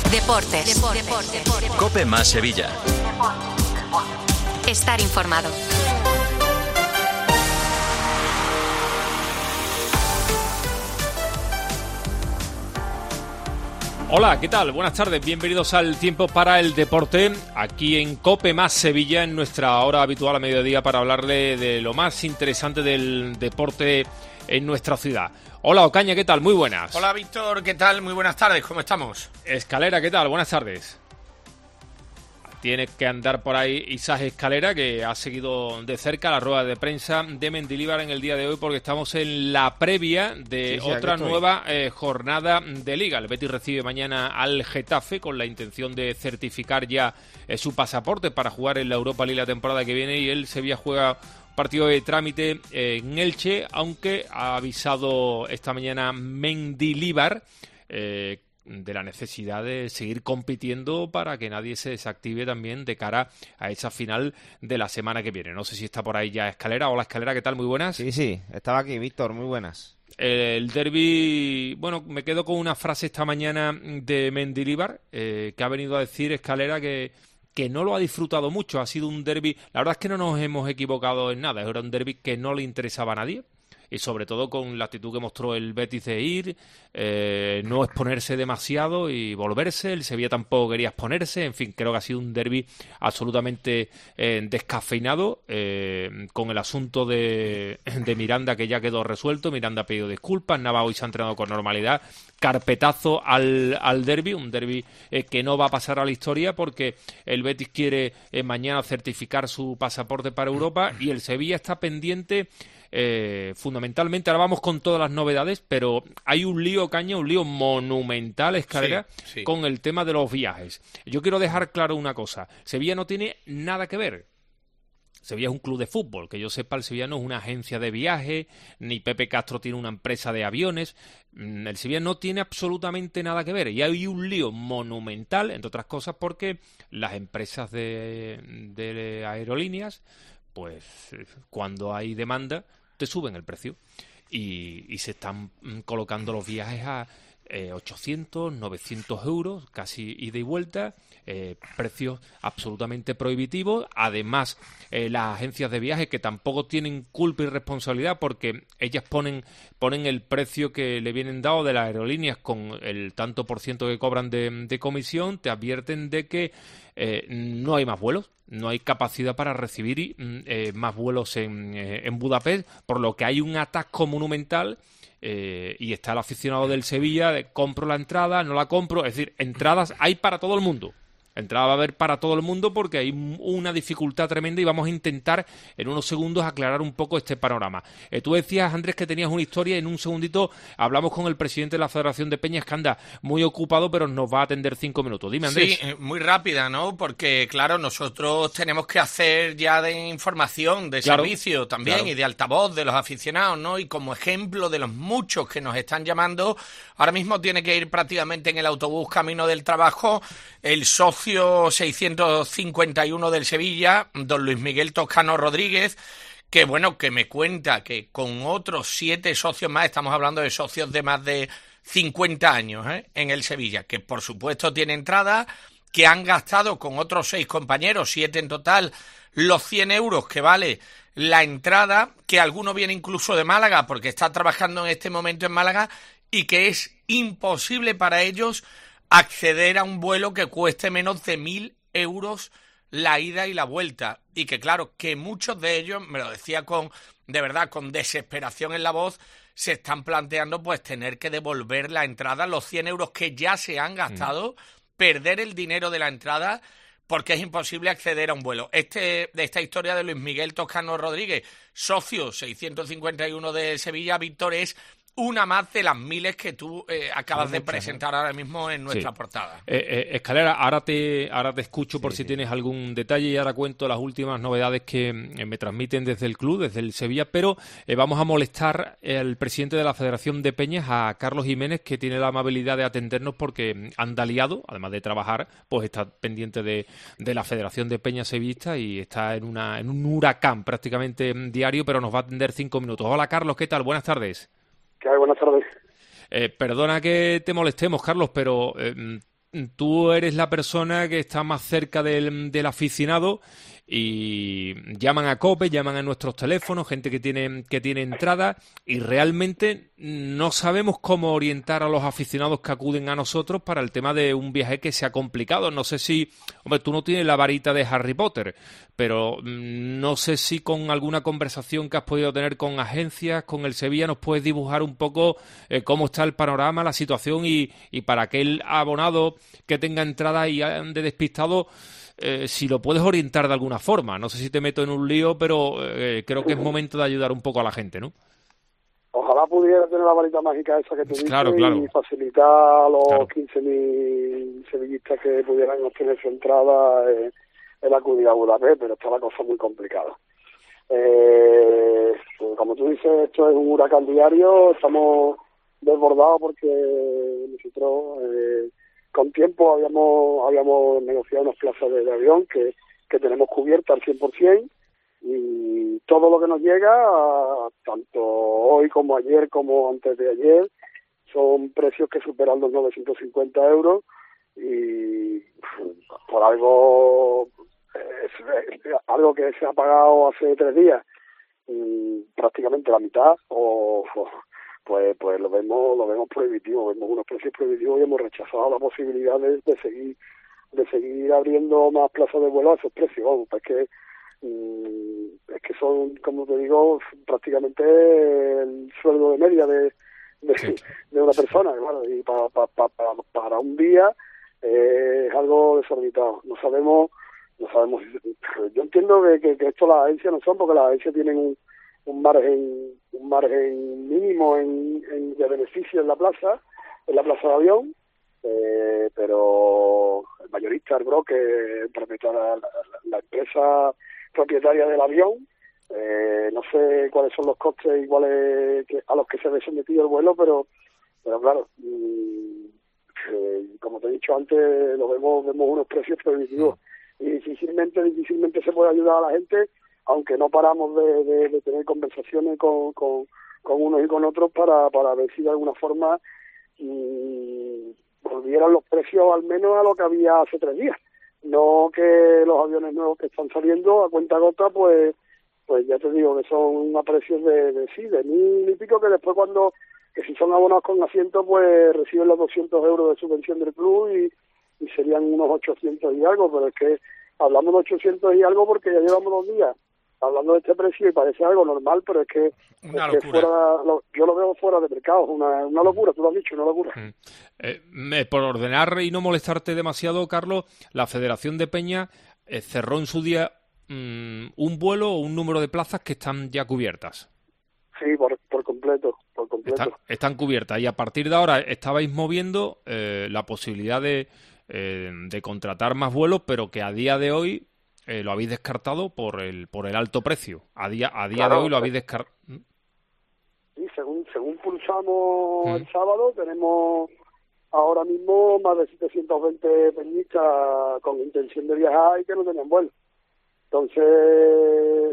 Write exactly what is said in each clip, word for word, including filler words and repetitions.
Deportes. Deportes. Deportes. COPE más Sevilla. Estar informado. Hola, ¿qué tal? Buenas tardes, bienvenidos al Tiempo para el Deporte, aquí en COPE más Sevilla, en nuestra hora habitual a mediodía para hablarle de lo más interesante del deporte en nuestra ciudad. Hola, Ocaña, ¿qué tal? Muy buenas. Hola, Víctor, ¿qué tal? Muy buenas tardes, ¿cómo estamos? Escalera, ¿qué tal? Buenas tardes. Tiene que andar por ahí Isaac Escalera, que ha seguido de cerca la rueda de prensa de Mendilibar en el día de hoy, porque estamos en la previa de sí, sí, otra nueva eh, jornada de Liga. El Betis recibe mañana al Getafe con la intención de certificar ya eh, su pasaporte para jugar en la Europa League la temporada que viene, y el Sevilla juega partido de trámite eh, en Elche, aunque ha avisado esta mañana Mendilibar eh, de la necesidad de seguir compitiendo para que nadie se desactive también de cara a esa final de la semana que viene. No sé si está por ahí ya Escalera. Hola, Escalera, ¿qué tal? Muy buenas. Sí, sí, estaba aquí, Víctor, muy buenas. El derbi, bueno, me quedo con una frase esta mañana de Mendilibar, eh, que ha venido a decir Escalera que, que no lo ha disfrutado mucho. Ha sido un derbi, la verdad es que no nos hemos equivocado en nada, era un derbi que no le interesaba a nadie. Y sobre todo con la actitud que mostró el Betis de ir, eh, no exponerse demasiado y volverse. El Sevilla tampoco quería exponerse. En fin, creo que ha sido un derbi absolutamente eh, descafeinado, eh, con el asunto de, de Miranda, que ya quedó resuelto. Miranda ha pedido disculpas, Nava hoy se ha entrenado con normalidad. Carpetazo al, al derbi, un derbi eh, que no va a pasar a la historia porque el Betis quiere eh, mañana certificar su pasaporte para Europa y el Sevilla está pendiente. Eh, fundamentalmente, ahora vamos con todas las novedades, pero hay un lío, Caña, un lío monumental, Escalera, sí, sí. con el tema de los viajes. Yo quiero dejar claro una cosa: Sevilla no tiene nada que ver. Sevilla es un club de fútbol, que yo sepa, el Sevilla no es una agencia de viaje, ni Pepe Castro tiene una empresa de aviones. El Sevilla no tiene absolutamente nada que ver, y hay un lío monumental, entre otras cosas, porque las empresas de, de aerolíneas, pues cuando hay demanda, te suben el precio y, y se están colocando los viajes a eh, ochocientos, novecientos euros, casi ida y vuelta, eh, precios absolutamente prohibitivos. Además, eh, las agencias de viajes, que tampoco tienen culpa y responsabilidad porque ellas ponen, ponen el precio que le vienen dado de las aerolíneas con el tanto por ciento que cobran de, de comisión, te advierten de que eh, no hay más vuelos. No hay capacidad para recibir eh, más vuelos en, eh, en Budapest, por lo que hay un atasco monumental eh, y está el aficionado del Sevilla de compro la entrada, no la compro. Es decir, entradas hay para todo el mundo. Entrada va a haber para todo el mundo porque hay una dificultad tremenda y vamos a intentar en unos segundos aclarar un poco este panorama. Eh, tú decías, Andrés, que tenías una historia y en un segundito hablamos con el presidente de la Federación de Peñas, que anda muy ocupado, pero nos va a atender cinco minutos. Dime, Andrés. Sí, muy rápida, ¿no? Porque, claro, nosotros tenemos que hacer ya de información, de claro, servicio también, claro, y de altavoz de los aficionados, ¿no? Y como ejemplo de los muchos que nos están llamando, ahora mismo tiene que ir prácticamente en el autobús camino del trabajo el socio seiscientos cincuenta y uno del Sevilla, don Luis Miguel Toscano Rodríguez, que bueno, que me cuenta que con otros siete socios más, estamos hablando de socios de más de cincuenta años ¿eh? en el Sevilla, que por supuesto tiene entrada, que han gastado con otros seis compañeros, siete en total, los cien euros que vale la entrada, que alguno viene incluso de Málaga, porque está trabajando en este momento en Málaga, y que es imposible para ellos acceder a un vuelo que cueste menos de mil euros la ida y la vuelta. Y que claro, que muchos de ellos, me lo decía con, de verdad, con desesperación en la voz, se están planteando pues tener que devolver la entrada, los cien euros que ya se han gastado, mm. perder el dinero de la entrada, porque es imposible acceder a un vuelo. Este, de esta historia de Luis Miguel Toscano Rodríguez, socio seiscientos cincuenta y uno de Sevilla, Víctor, es una más de las miles que tú eh, acabas de presentar ahora mismo en nuestra sí. portada. Eh, eh, Escalera, ahora te ahora te escucho por sí, si sí. tienes algún detalle y ahora cuento las últimas novedades que eh, me transmiten desde el club, desde el Sevilla, pero eh, vamos a molestar al presidente de la Federación de Peñas, a Carlos Jiménez, que tiene la amabilidad de atendernos porque anda liado, además de trabajar, pues está pendiente de, de la Federación de Peñas Sevillista y está en, una, en un huracán prácticamente diario, pero nos va a atender cinco minutos. Hola, Carlos, ¿qué tal? Buenas tardes. ¿Qué hay? Buenas tardes. Eh, perdona que te molestemos, Carlos, pero eh, tú eres la persona que está más cerca del, del aficionado y llaman a COPE, llaman a nuestros teléfonos, gente que tiene, que tiene entrada y realmente no sabemos cómo orientar a los aficionados que acuden a nosotros para el tema de un viaje que sea complicado. No sé si, hombre, tú no tienes la varita de Harry Potter, pero no sé si con alguna conversación que has podido tener con agencias, con el Sevilla, nos puedes dibujar un poco eh, cómo está el panorama, la situación y, y para aquel abonado que tenga entrada y ande despistado, Eh, si lo puedes orientar de alguna forma. No sé si te meto en un lío, pero eh, creo que es momento de ayudar un poco a la gente, ¿no? Ojalá pudiera tener la varita mágica esa que tú dices, claro, claro. y facilitar a los claro. quince mil sevillistas que pudieran obtener su entrada eh, el acudir a Budapest, pero está la cosa muy complicada. Eh, como tú dices, esto es un huracán diario, estamos desbordados porque nosotros... Eh, con tiempo habíamos habíamos negociado unas plazas de, de avión que, que tenemos cubiertas al cien por ciento y todo lo que nos llega, tanto hoy como ayer como antes de ayer, son precios que superan los novecientos cincuenta euros y por algo es, es algo que se ha pagado hace tres días prácticamente la mitad o... o pues pues lo vemos lo vemos prohibitivo, vemos unos precios prohibitivos y hemos rechazado la posibilidad de, de seguir de seguir abriendo más plazas de vuelo a esos precios. Vamos, pues es que mmm, es que son, como te digo, prácticamente el sueldo de media de de, sí. de una persona, claro, y para para, para, para un día eh, es algo desorbitado. No sabemos no sabemos yo entiendo que, que, que esto las agencias no son, porque las agencias tienen un un margen un margen mínimo en, en de beneficio en la plaza en la plaza de avión, eh, pero el mayorista, el broker, el propietario, la, la empresa propietaria del avión, eh, no sé cuáles son los costes iguales que, a los que se ve sometido el vuelo, pero pero claro, mmm, eh, como te he dicho antes, lo vemos vemos unos precios prohibitivos y difícilmente difícilmente se puede ayudar a la gente, aunque no paramos de, de, de tener conversaciones con, con, con unos y con otros para, para ver si de alguna forma mmm, volvieran los precios al menos a lo que había hace tres días. No que los aviones nuevos que están saliendo a cuenta gota, pues pues ya te digo que son a precios de, de sí, de mil y pico, que después cuando, que si son abonados con asiento, pues reciben los doscientos euros de subvención del club y, y serían unos ochocientos y algo, pero es que hablamos de ochocientos y algo porque ya llevamos dos días hablando de este precio y parece algo normal, pero es que, una es que fuera, lo, yo lo veo fuera de mercado, una, una locura, tú lo has dicho, una locura. Mm. Eh, por ordenar y no molestarte demasiado, Carlos, la Federación de Peña eh, cerró en su día mmm, un vuelo o un número de plazas que están ya cubiertas. Sí, por, por completo, por completo. Están, están cubiertas y a partir de ahora estabais moviendo eh, la posibilidad de, eh, de contratar más vuelos, pero que a día de hoy Eh, lo habéis descartado por el por el alto precio. A día a día claro, de hoy lo habéis descartado. Sí, según según pulsamos ¿Mm? el sábado, tenemos ahora mismo más de setecientos veinte peñistas con intención de viajar y que no tenían vuelo. Entonces,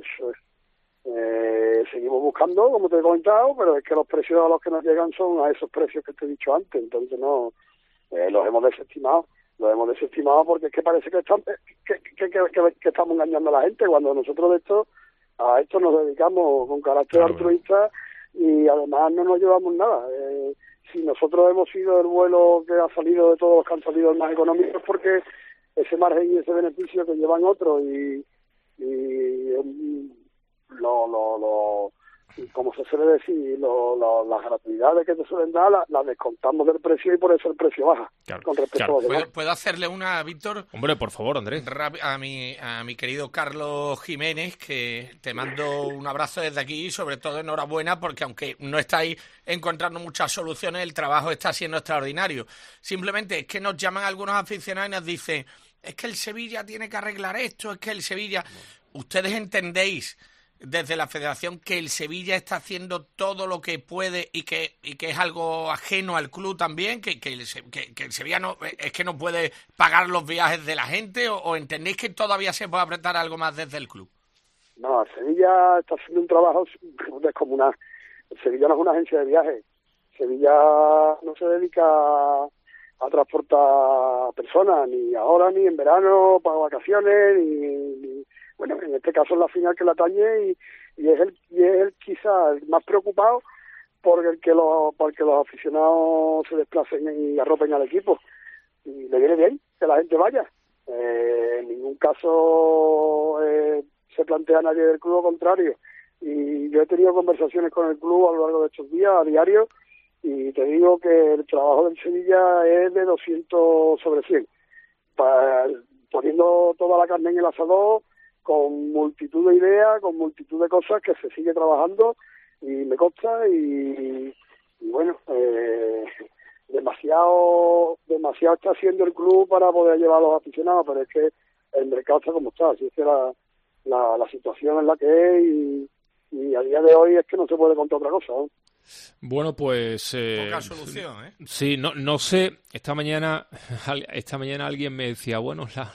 eh, seguimos buscando, como te he comentado, pero es que los precios a los que nos llegan son a esos precios que te he dicho antes. Entonces, no eh, los hemos desestimado. Lo hemos desestimado porque es que parece que, están, que, que, que, que, que estamos engañando a la gente, cuando nosotros de esto a esto nos dedicamos con carácter claro, altruista y además no nos llevamos nada. Eh, si nosotros hemos sido el vuelo que ha salido de todos los que han salido el más económico, es porque ese margen y ese beneficio que llevan otros y, y um, lo, lo, lo como se suele decir, lo, lo, las gratuidades que te suelen dar las la descontamos del precio y por eso el precio baja. Claro, con respecto claro. a los demás. ¿Puedo, ¿Puedo hacerle una, Víctor? Hombre, por favor, Andrés. A mi, a mi querido Carlos Jiménez, que te mando un abrazo desde aquí y sobre todo enhorabuena porque aunque no estáis encontrando muchas soluciones, el trabajo está siendo extraordinario. Simplemente es que nos llaman algunos aficionados y nos dicen, es que el Sevilla tiene que arreglar esto, es que el Sevilla... ¿Ustedes entendéis desde la Federación que el Sevilla está haciendo todo lo que puede y que y que es algo ajeno al club también, que que el, que, que el Sevilla no es que no puede pagar los viajes de la gente, o, o entendéis que todavía se puede apretar algo más desde el club? No, el Sevilla está haciendo un trabajo descomunal. El Sevilla no es una agencia de viajes. Sevilla no se dedica a a transportar personas, ni ahora, ni en verano, para vacaciones, ni, ni bueno, en este caso es la final que la tañe y, y es el y es el quizá el más preocupado por el que los, porque los aficionados se desplacen y arropen al equipo. Y le viene bien que la gente vaya. Eh, en ningún caso eh, se plantea a nadie del club, al contrario. Y yo he tenido conversaciones con el club a lo largo de estos días, a diario, y te digo que el trabajo del Sevilla es de doscientos sobre cien. Para, poniendo toda la carne en el asador, con multitud de ideas, con multitud de cosas que se sigue trabajando, y me consta, y, y bueno, eh, demasiado demasiado está haciendo el club para poder llevar a los aficionados, pero es que el mercado está como está, así es que la, la, la situación es la que es, y, y a día de hoy es que no se puede contar otra cosa, ¿no? Bueno, pues eh, poca solución, ¿eh? Sí, no no sé, esta mañana esta mañana alguien me decía, bueno, la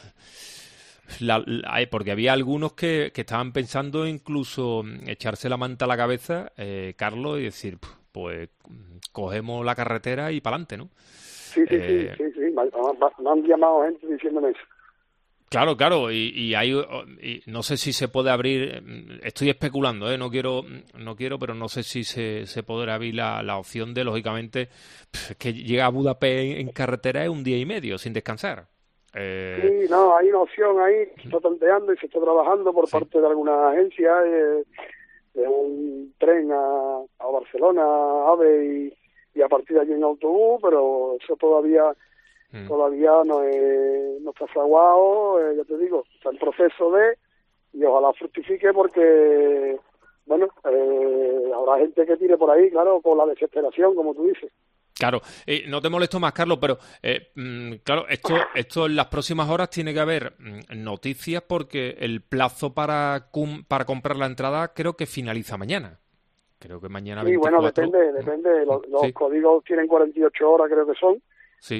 La, la, porque había algunos que, que estaban pensando incluso echarse la manta a la cabeza, eh, Carlos, y decir, pues cogemos la carretera y para adelante, ¿no? Sí, sí, eh, sí, sí, sí. Me, me han llamado gente diciéndome eso. Claro, claro, y, y hay, y no sé si se puede abrir, estoy especulando, ¿eh? no quiero, no quiero, pero no sé si se, se podrá abrir la, la opción de, lógicamente, que llega a Budapest en, en carretera es un día y medio sin descansar. Eh... Sí, no, hay una opción ahí, se está tanteando y se está trabajando por sí. parte de alguna agencia, eh, de un tren a, a Barcelona, a AVE y, y a partir de allí en autobús, pero eso todavía mm. todavía no, es, no está fraguado, eh, ya te digo, está en proceso de, y ojalá fructifique porque, bueno, eh, habrá gente que tire por ahí, claro, con la desesperación, como tú dices. Claro, eh, no te molesto más, Carlos, pero eh, mm, claro, esto, esto en las próximas horas tiene que haber mm, noticias porque el plazo para cum, para comprar la entrada creo que finaliza mañana. Creo que mañana sí, veinticuatro. Bueno, depende, depende. Los, los sí. códigos tienen cuarenta y ocho horas, creo que son. Sí.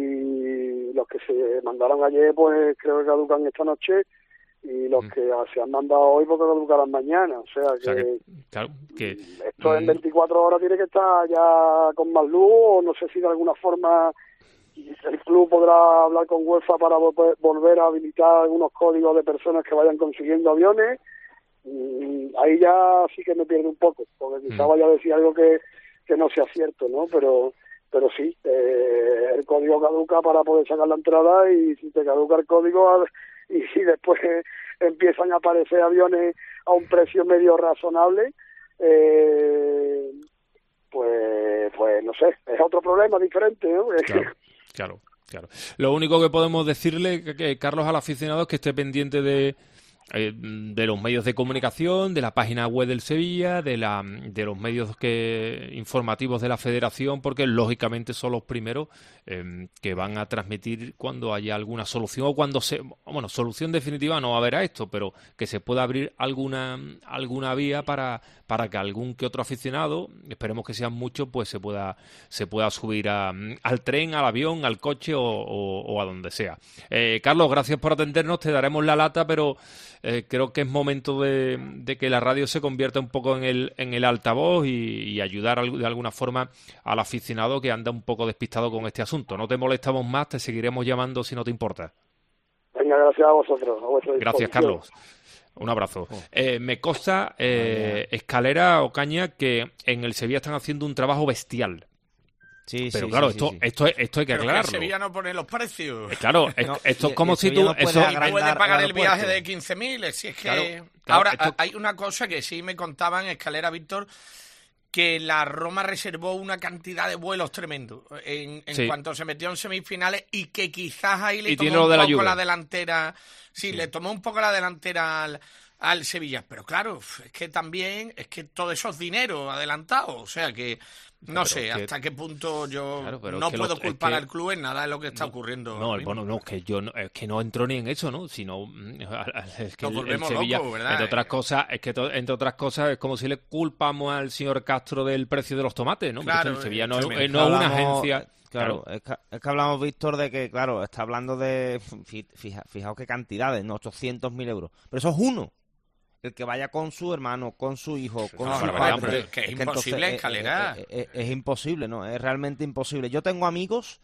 Y los que se mandaron ayer, pues creo que caducan esta noche. Y los mm. que se han mandado hoy, porque caducarán mañana. O sea que, o sea que, claro, que esto en veinticuatro horas tiene que estar ya con más luz, o no sé si de alguna forma el club podrá hablar con UEFA para volver a habilitar algunos códigos de personas que vayan consiguiendo aviones. Y ahí ya sí que me pierde un poco, porque quizá mm. vaya a decir algo que, que no sea cierto, ¿no? Pero pero sí, eh, el código caduca para poder sacar la entrada, y si te caduca el código y si después empiezan a aparecer aviones a un precio medio razonable, eh, pues pues no sé, es otro problema diferente, ¿no? Claro, claro, claro. Lo único que podemos decirle, que, que, Carlos, al aficionado es que esté pendiente de eh, de los medios de comunicación, de la página web del Sevilla, de la de los medios que informativos de la Federación, porque lógicamente son los primeros eh, que van a transmitir cuando haya alguna solución, o cuando se, bueno, solución definitiva no va a haber a esto, pero que se pueda abrir alguna alguna vía para para que algún que otro aficionado, esperemos que sean muchos, pues se pueda se pueda subir a, al tren, al avión, al coche o, o, o a donde sea. Eh, Carlos, gracias por atendernos, te daremos la lata, pero Eh, creo que es momento de, de que la radio se convierta un poco en el en el altavoz y, y ayudar de alguna forma al aficionado que anda un poco despistado con este asunto. No te molestamos más, te seguiremos llamando si no te importa. Venga, gracias a vosotros. A gracias, Carlos. Un abrazo. Eh, me consta, eh, Escalera, Ocaña, que en el Sevilla están haciendo un trabajo bestial. Sí, pero sí, claro, sí, esto, sí, sí. esto, esto hay que pero aclararlo. Que Sevilla no pone los precios. Eh, claro, no, esto y, es como si tú... No puede, eso, puede pagar el viaje de quince mil, si es que... Claro, claro, ahora, esto... hay una cosa que sí me contaban, Escalera, Víctor, que la Roma reservó una cantidad de vuelos tremendo en, en sí. cuanto se metió en semifinales, y que quizás ahí le y tomó un de poco la, la delantera... Sí, sí, le tomó un poco la delantera al... al Sevilla, pero claro, es que también es que todo eso es dinero adelantado, o sea que no pero sé que, hasta qué punto yo claro, no puedo lo, culpar es que, al club en nada de lo que está no, ocurriendo. No, bueno, no, que yo no, es que no entro ni en eso, ¿no? Sino es que Nos el, el Sevilla, locos, ¿verdad? entre otras cosas, es que to, entre otras cosas es como si le culpamos al señor Castro del precio de los tomates, ¿no? Claro, el Sevilla no, es, es, no es una agencia. Claro, claro. Es, que, es que hablamos, Víctor, de que, claro, está hablando de, fija, fijaos qué cantidades, ¿no? ochocientos mil euros, pero eso es uno. El que vaya con su hermano, con su hijo, con no, su padre, hombre, que es, es imposible, Escalera. Es, es, es, es imposible, ¿no? Es realmente imposible. Yo tengo amigos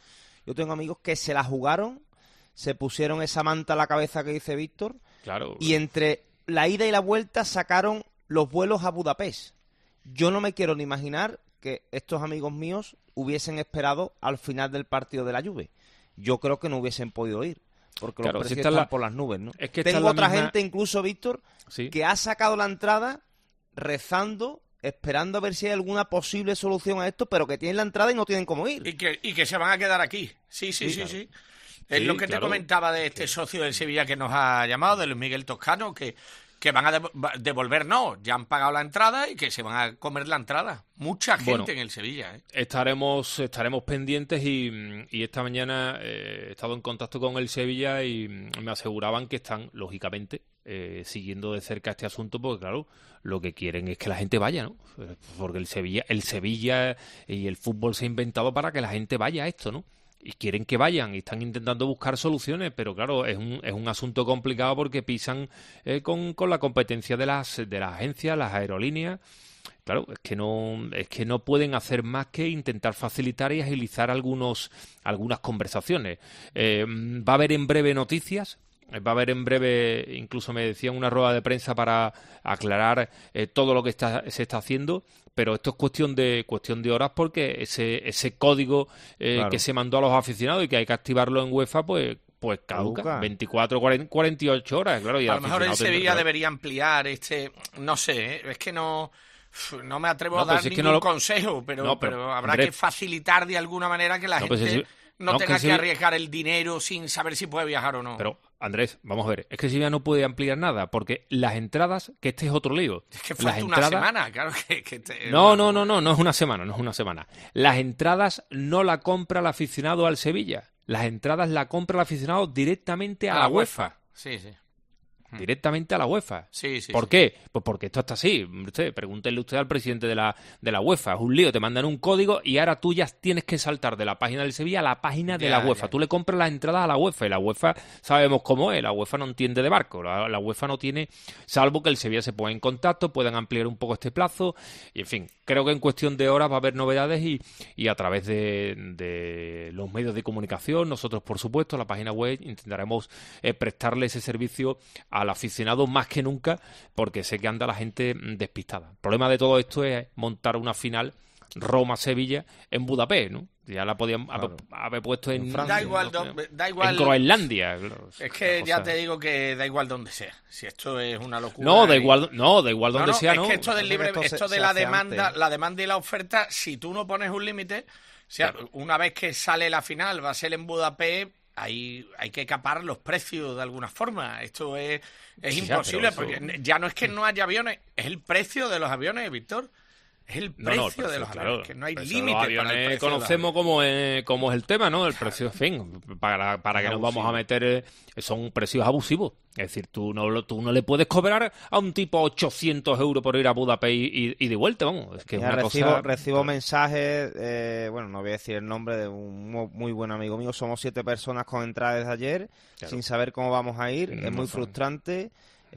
Yo tengo amigos que se la jugaron, se pusieron esa manta a la cabeza que dice Víctor, claro, y entre la ida y la vuelta sacaron los vuelos a Budapest. Yo no me quiero ni imaginar que estos amigos míos hubiesen esperado al final del partido de la Juve. Yo creo que no hubiesen podido ir, porque claro, los si precios están están la... por las nubes, ¿no? Es que tengo otra misma... gente, incluso, Víctor, ¿Sí? que ha sacado la entrada rezando, esperando a ver si hay alguna posible solución a esto, pero que tienen la entrada y no tienen cómo ir. Y que, y que se van a quedar aquí. Sí, sí, sí, sí. claro. sí. Es Sí, lo que claro. te comentaba de este socio del Sevilla que nos ha llamado, de Luis Miguel Toscano, que, que van a dev- devolver, no, ya han pagado la entrada y que se van a comer la entrada. Mucha gente Bueno, en el Sevilla, ¿eh? Estaremos, estaremos pendientes y, y esta mañana eh, he estado en contacto con el Sevilla y me aseguraban que están, lógicamente, eh, siguiendo de cerca este asunto, porque claro, lo que quieren es que la gente vaya, ¿no? Porque el Sevilla, el Sevilla y el fútbol se ha inventado para que la gente vaya a esto, ¿no? Y quieren que vayan y están intentando buscar soluciones, pero claro, es un, es un asunto complicado porque pisan eh, con, con la competencia de las, de las agencias, las aerolíneas. Claro, es que no, es que no pueden hacer más que intentar facilitar y agilizar algunos, algunas conversaciones. Eh, va a haber en breve noticias. Va a haber en breve, incluso me decían, una rueda de prensa para aclarar eh, todo lo que está, se está haciendo, pero esto es cuestión de cuestión de horas porque ese ese código eh, Claro. que se mandó a los aficionados y que hay que activarlo en UEFA, pues pues caduca, Caduca. veinticuatro, cuarenta y ocho horas, claro. Y A el lo mejor el aficionado tendrá- Sevilla claro. debería ampliar este... No sé, ¿eh? Es que no... No me atrevo No, a dar pues es que ningún no lo- consejo, pero, No, pero, pero habrá hombre, que facilitar de alguna manera que la No, pues gente si- no, no, tenga que que, si- arriesgar el dinero sin saber si puede viajar o no. Pero, Andrés, vamos a ver, es que Sevilla no puede ampliar nada, porque las entradas, que este es otro lío. es que las falta una entradas- semana, claro que... que te- No, no, no, no, no es una semana, no es una semana. Las entradas no la compra el aficionado al Sevilla. Las entradas la compra el aficionado directamente a, a la la UEFA. UEFA. Sí, sí. Directamente a la UEFA. Sí, sí. ¿Por sí. qué? Pues porque esto está así. Usted, pregúntele usted al presidente de la, de la UEFA. Es un lío, te mandan un código y ahora tú ya tienes que saltar de la página del Sevilla a la página de Ya, la UEFA. ya. Tú le compras las entradas a la UEFA y la UEFA sabemos cómo es. La UEFA no entiende de barco. La, la UEFA no tiene, salvo que el Sevilla se ponga en contacto, puedan ampliar un poco este plazo. Y en fin, creo que en cuestión de horas va a haber novedades y, y a través de, de los medios de comunicación, nosotros por supuesto, la página web, intentaremos eh, prestarle ese servicio al aficionado más que nunca, porque sé que anda la gente despistada. El problema de todo esto es montar una final Roma-Sevilla en Budapest, ¿no? Ya la podían Claro. haber, haber puesto en, En Francia. Da igual, no do- sé, da igual. en Groenlandia. Claro, Es que una ya cosa- te digo que da igual donde sea. Si esto es una locura. No, da y- igual, no, da igual No, donde no, sea, es ¿no? que esto del Yo creo libre, que esto esto se- de se la hace demanda, antes. la demanda y la oferta, si tú no pones un límite, o sea, Claro. una vez que sale la final, va a ser en Budapest, ahí hay que capar los precios de alguna forma. Esto es, es Sí, ya, imposible, pero eso- porque ya no es que no haya aviones, es el precio de los aviones, Víctor. Es el No, precio, no, el precio, de los claro, aviones, que no hay el precio de límite los para el aviones precio de los conocemos aviones. cómo es, cómo es el tema, ¿no? El precio, en fin, para, para que nos vamos a meter, eh, son precios abusivos. Es decir, tú no, lo- tú no le puedes cobrar a un tipo ochocientos euros por ir a Budapest y, y- y de vuelta, vamos. Es que es Ya una recibo, cosa... recibo mensajes, eh, bueno, no voy a decir el nombre de un mu- muy buen amigo mío. Somos siete personas con entradas desde ayer, Claro. sin saber cómo vamos a ir. No es muy saben. frustrante.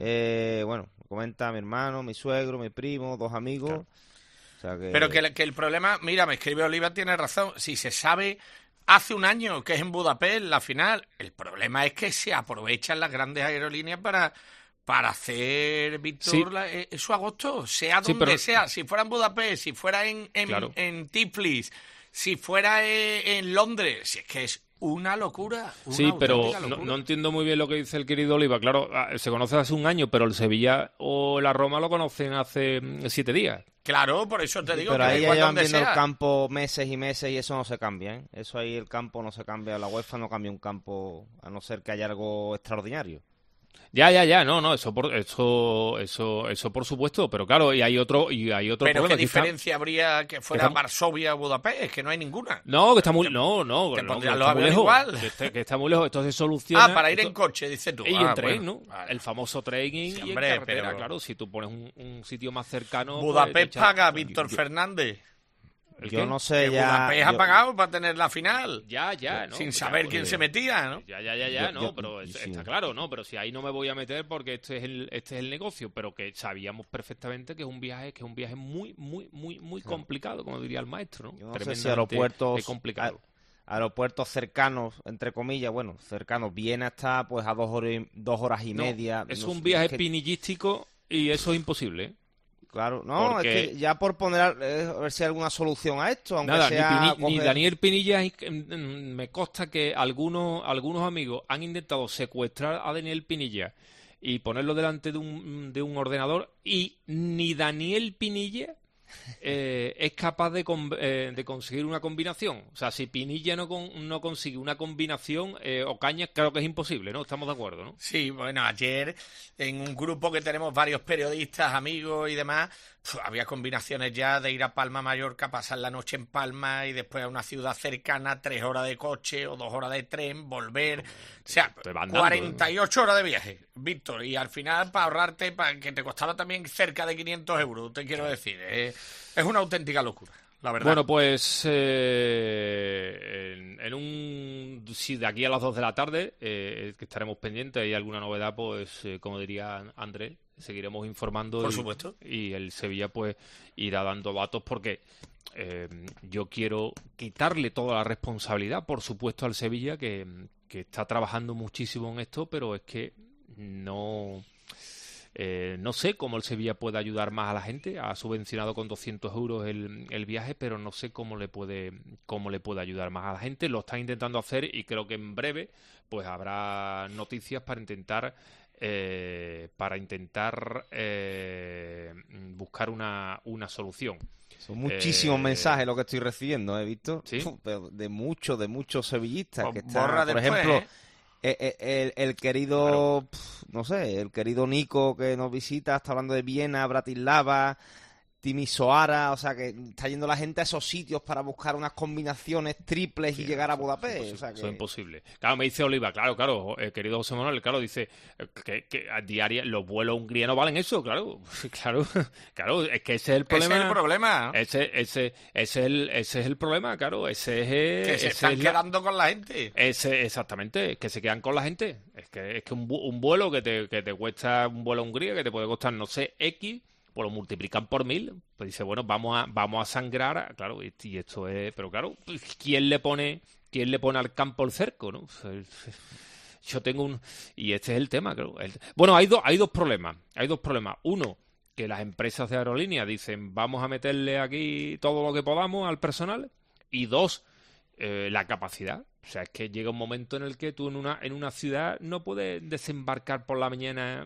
Eh, bueno, me comenta mi hermano, mi suegro, mi primo, dos amigos. Claro. O sea que... Pero que, el- que el problema, mira, me escribe Oliva, tiene razón. Si se sabe hace un año que es en Budapest la final, el problema es que se aprovechan las grandes aerolíneas para, para hacer, Víctor, Sí. la- eh, su agosto, sea Sí, donde pero- sea. Si fuera en Budapest, si fuera en, en, Claro. en Tiflis, si fuera eh, en Londres, si es que es una locura. Una Sí, pero auténtica no, locura. no entiendo muy bien lo que dice el querido Oliva. Claro, ah, se conoce hace un año, pero el Sevilla o la Roma lo conocen hace mm, siete días. Claro, por eso te digo Pero que da ahí ya igual llevan donde viendo sea. el campo meses y meses y eso no se cambia, ¿eh? Eso ahí el campo no se cambia. La UEFA no cambia un campo a no ser que haya algo extraordinario. Ya, ya, ya, no, no, eso por, eso, eso, eso por supuesto, pero claro, y hay otro, y hay otro Pero problema. ¿qué que está- diferencia habría que fuera está- Varsovia o Budapest? Es que no hay ninguna. No, que está muy, no, no, te no, pondrían que los está muy aviones lejos, igual. que está, que está muy lejos, esto se soluciona. Ah, para ir esto- en coche, dices tú. Y Ah, en tren, bueno, ¿no? vale. El famoso tren y, Sí, y hombre, en carretera, pero- claro, si tú pones un, un sitio más cercano... Budapest pues, echa- paga Víctor Fernández. ¿El Yo qué? no sé Que ya... Budapest ha yo- pagado para tener la final. Ya, ya, ¿no? sin Pues ya, saber pues, quién se metía, ¿no? Ya, ya, ya, ya, Yo- no, yo- pero es- sí. está claro, ¿no? Pero si ahí no me voy a meter porque este es el, este es el negocio, pero que sabíamos perfectamente que es un viaje, que es un viaje muy, muy, muy, muy complicado, como diría el maestro, ¿no? Yo no sé si Tremendamente aeropuertos... es complicado. a- aeropuertos cercanos, entre comillas, bueno, cercanos. Viena está pues a dos horas, dos horas y no, media. Es no un sé, viaje es que... pinillístico y eso es imposible, ¿eh? Claro, no, Porque... es que ya por poner eh, a ver si hay alguna solución a esto, aunque Nada, sea ni, Pini, coger... ni Daniel Pinilla, me consta que algunos algunos amigos han intentado secuestrar a Daniel Pinilla y ponerlo delante de un, de un ordenador y ni Daniel Pinilla eh, es capaz de, con, eh, de conseguir una combinación. O sea, si Pinilla no, con, no consigue una combinación, eh, Ocaña, claro que es imposible, ¿no? Estamos de acuerdo, ¿no? Sí, bueno, ayer en un grupo que tenemos varios periodistas, amigos y demás, pf, había combinaciones ya de ir a Palma, Mallorca, pasar la noche en Palma y después a una ciudad cercana, tres horas de coche o dos horas de tren, volver. O sea, cuarenta y ocho horas de viaje, Víctor, y al final para ahorrarte, para que te costaba también cerca de quinientos euros, te quiero decir. Eh, es una auténtica locura. La verdad. Bueno, pues eh, en, en un si de aquí a las dos de la tarde eh, que estaremos pendientes, hay alguna novedad, pues eh, como diría Andrés, seguiremos informando. Por y, supuesto. Y el Sevilla pues irá dando datos porque eh, yo quiero quitarle toda la responsabilidad, por supuesto, al Sevilla que, que está trabajando muchísimo en esto, pero es que no... Eh, no sé cómo el Sevilla puede ayudar más a la gente. Ha subvencionado con doscientos euros el, el viaje, pero no sé cómo le puede cómo le puede ayudar más a la gente. Lo están intentando hacer y creo que en breve pues habrá noticias para intentar eh, para intentar eh, buscar una, una solución. Son muchísimos eh, mensajes lo que estoy recibiendo, ¿eh, Víctor? ¿Sí? Pero de muchos, de muchos sevillistas Pues que están, borra por después, ejemplo... ¿eh? El, el, el querido, claro. pf, no sé, el querido Nico que nos visita, está hablando de Viena, Bratislava, Timisoara, o sea que está yendo la gente a esos sitios para buscar unas combinaciones triples sí, y llegar a Budapest. Eso, o sea que... eso es imposible. Claro, me dice Oliva, claro, claro, eh, querido José Manuel, claro, dice que, que a diaria los vuelos a Hungría no valen eso, claro, claro, claro, es que ese es el problema. Ese es el problema. Ese, ese, ese, es el, ese es el problema, claro, ese es... Que se ese están es quedando la... con la gente. Ese, exactamente, que se quedan con la gente. Es que, es que un, un vuelo que te, que te cuesta, un vuelo a Hungría que te puede costar, no sé, X... pues lo multiplican por mil, pues dice, bueno, vamos a vamos a sangrar, claro, y, y esto es, pero claro, ¿quién le pone quién le pone al campo el cerco, no? Yo tengo un y este es el tema, claro. El, bueno, hay dos hay dos problemas, hay dos problemas. Uno, que las empresas de aerolíneas dicen, vamos a meterle aquí todo lo que podamos al personal, y dos, eh, la capacidad. O sea, es que llega un momento en el que tú en una en una ciudad no puedes desembarcar por la mañana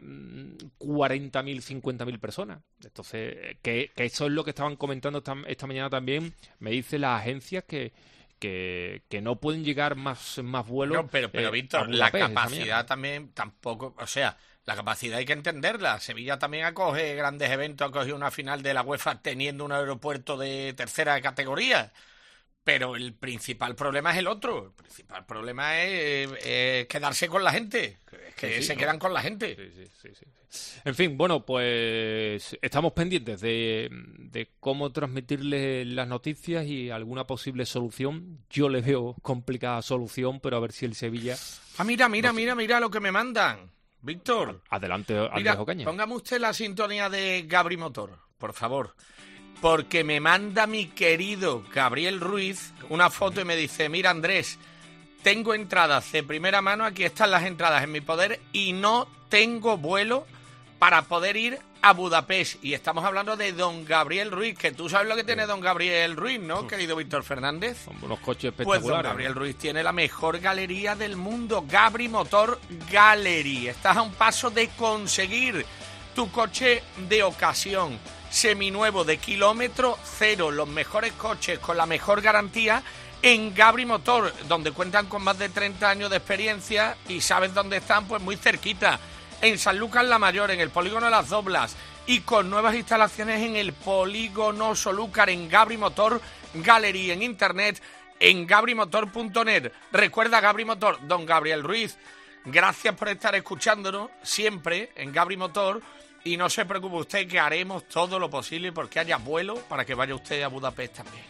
cuarenta mil, cincuenta mil personas. Entonces, que, que eso es lo que estaban comentando esta, esta mañana también. Me dicen las agencias que, que, que no pueden llegar más, más vuelos. No, pero, pero eh, Víctor, a la Budapest capacidad también tampoco... O sea, la capacidad hay que entenderla. Sevilla también acoge grandes eventos, acoge una final de la UEFA teniendo un aeropuerto de tercera categoría. Pero el principal problema es el otro. El principal problema es, es quedarse con la gente. Es que sí, sí, se no. quedan con la gente. Sí, sí, sí, sí. En fin, bueno, pues estamos pendientes de, de cómo transmitirles las noticias y alguna posible solución. Yo le veo complicada solución, pero a ver si el Sevilla... Ah, mira, mira, no sé. mira, mira lo que me mandan. Víctor. Adelante, Mira, Andrés Ocaña. póngame usted la sintonía de Gabri Motor, por favor. Porque me manda mi querido Gabriel Ruiz una foto y me dice, mira Andrés, tengo entradas de primera mano, aquí están las entradas en mi poder y no tengo vuelo para poder ir a Budapest. Y estamos hablando de don Gabriel Ruiz, que tú sabes lo que tiene don Gabriel Ruiz, ¿no, querido Víctor Fernández? Son unos coches Pues espectaculares. don Gabriel Ruiz tiene la mejor galería del mundo, Gabri Motor Gallery. Estás a un paso de conseguir tu coche de ocasión, seminuevo de kilómetro cero, los mejores coches con la mejor garantía en Gabri Motor, donde cuentan con más de treinta años de experiencia y sabes dónde están, pues muy cerquita, en Sanlúcar la Mayor, en el polígono de Las Doblas y con nuevas instalaciones en el polígono Solúcar, en Gabri Motor Gallery, en internet, en gabri motor punto net. Recuerda Gabri Motor, don Gabriel Ruiz, gracias por estar escuchándonos siempre en Gabri Motor. Y no se preocupe usted que haremos todo lo posible porque haya vuelo para que vaya usted a Budapest también.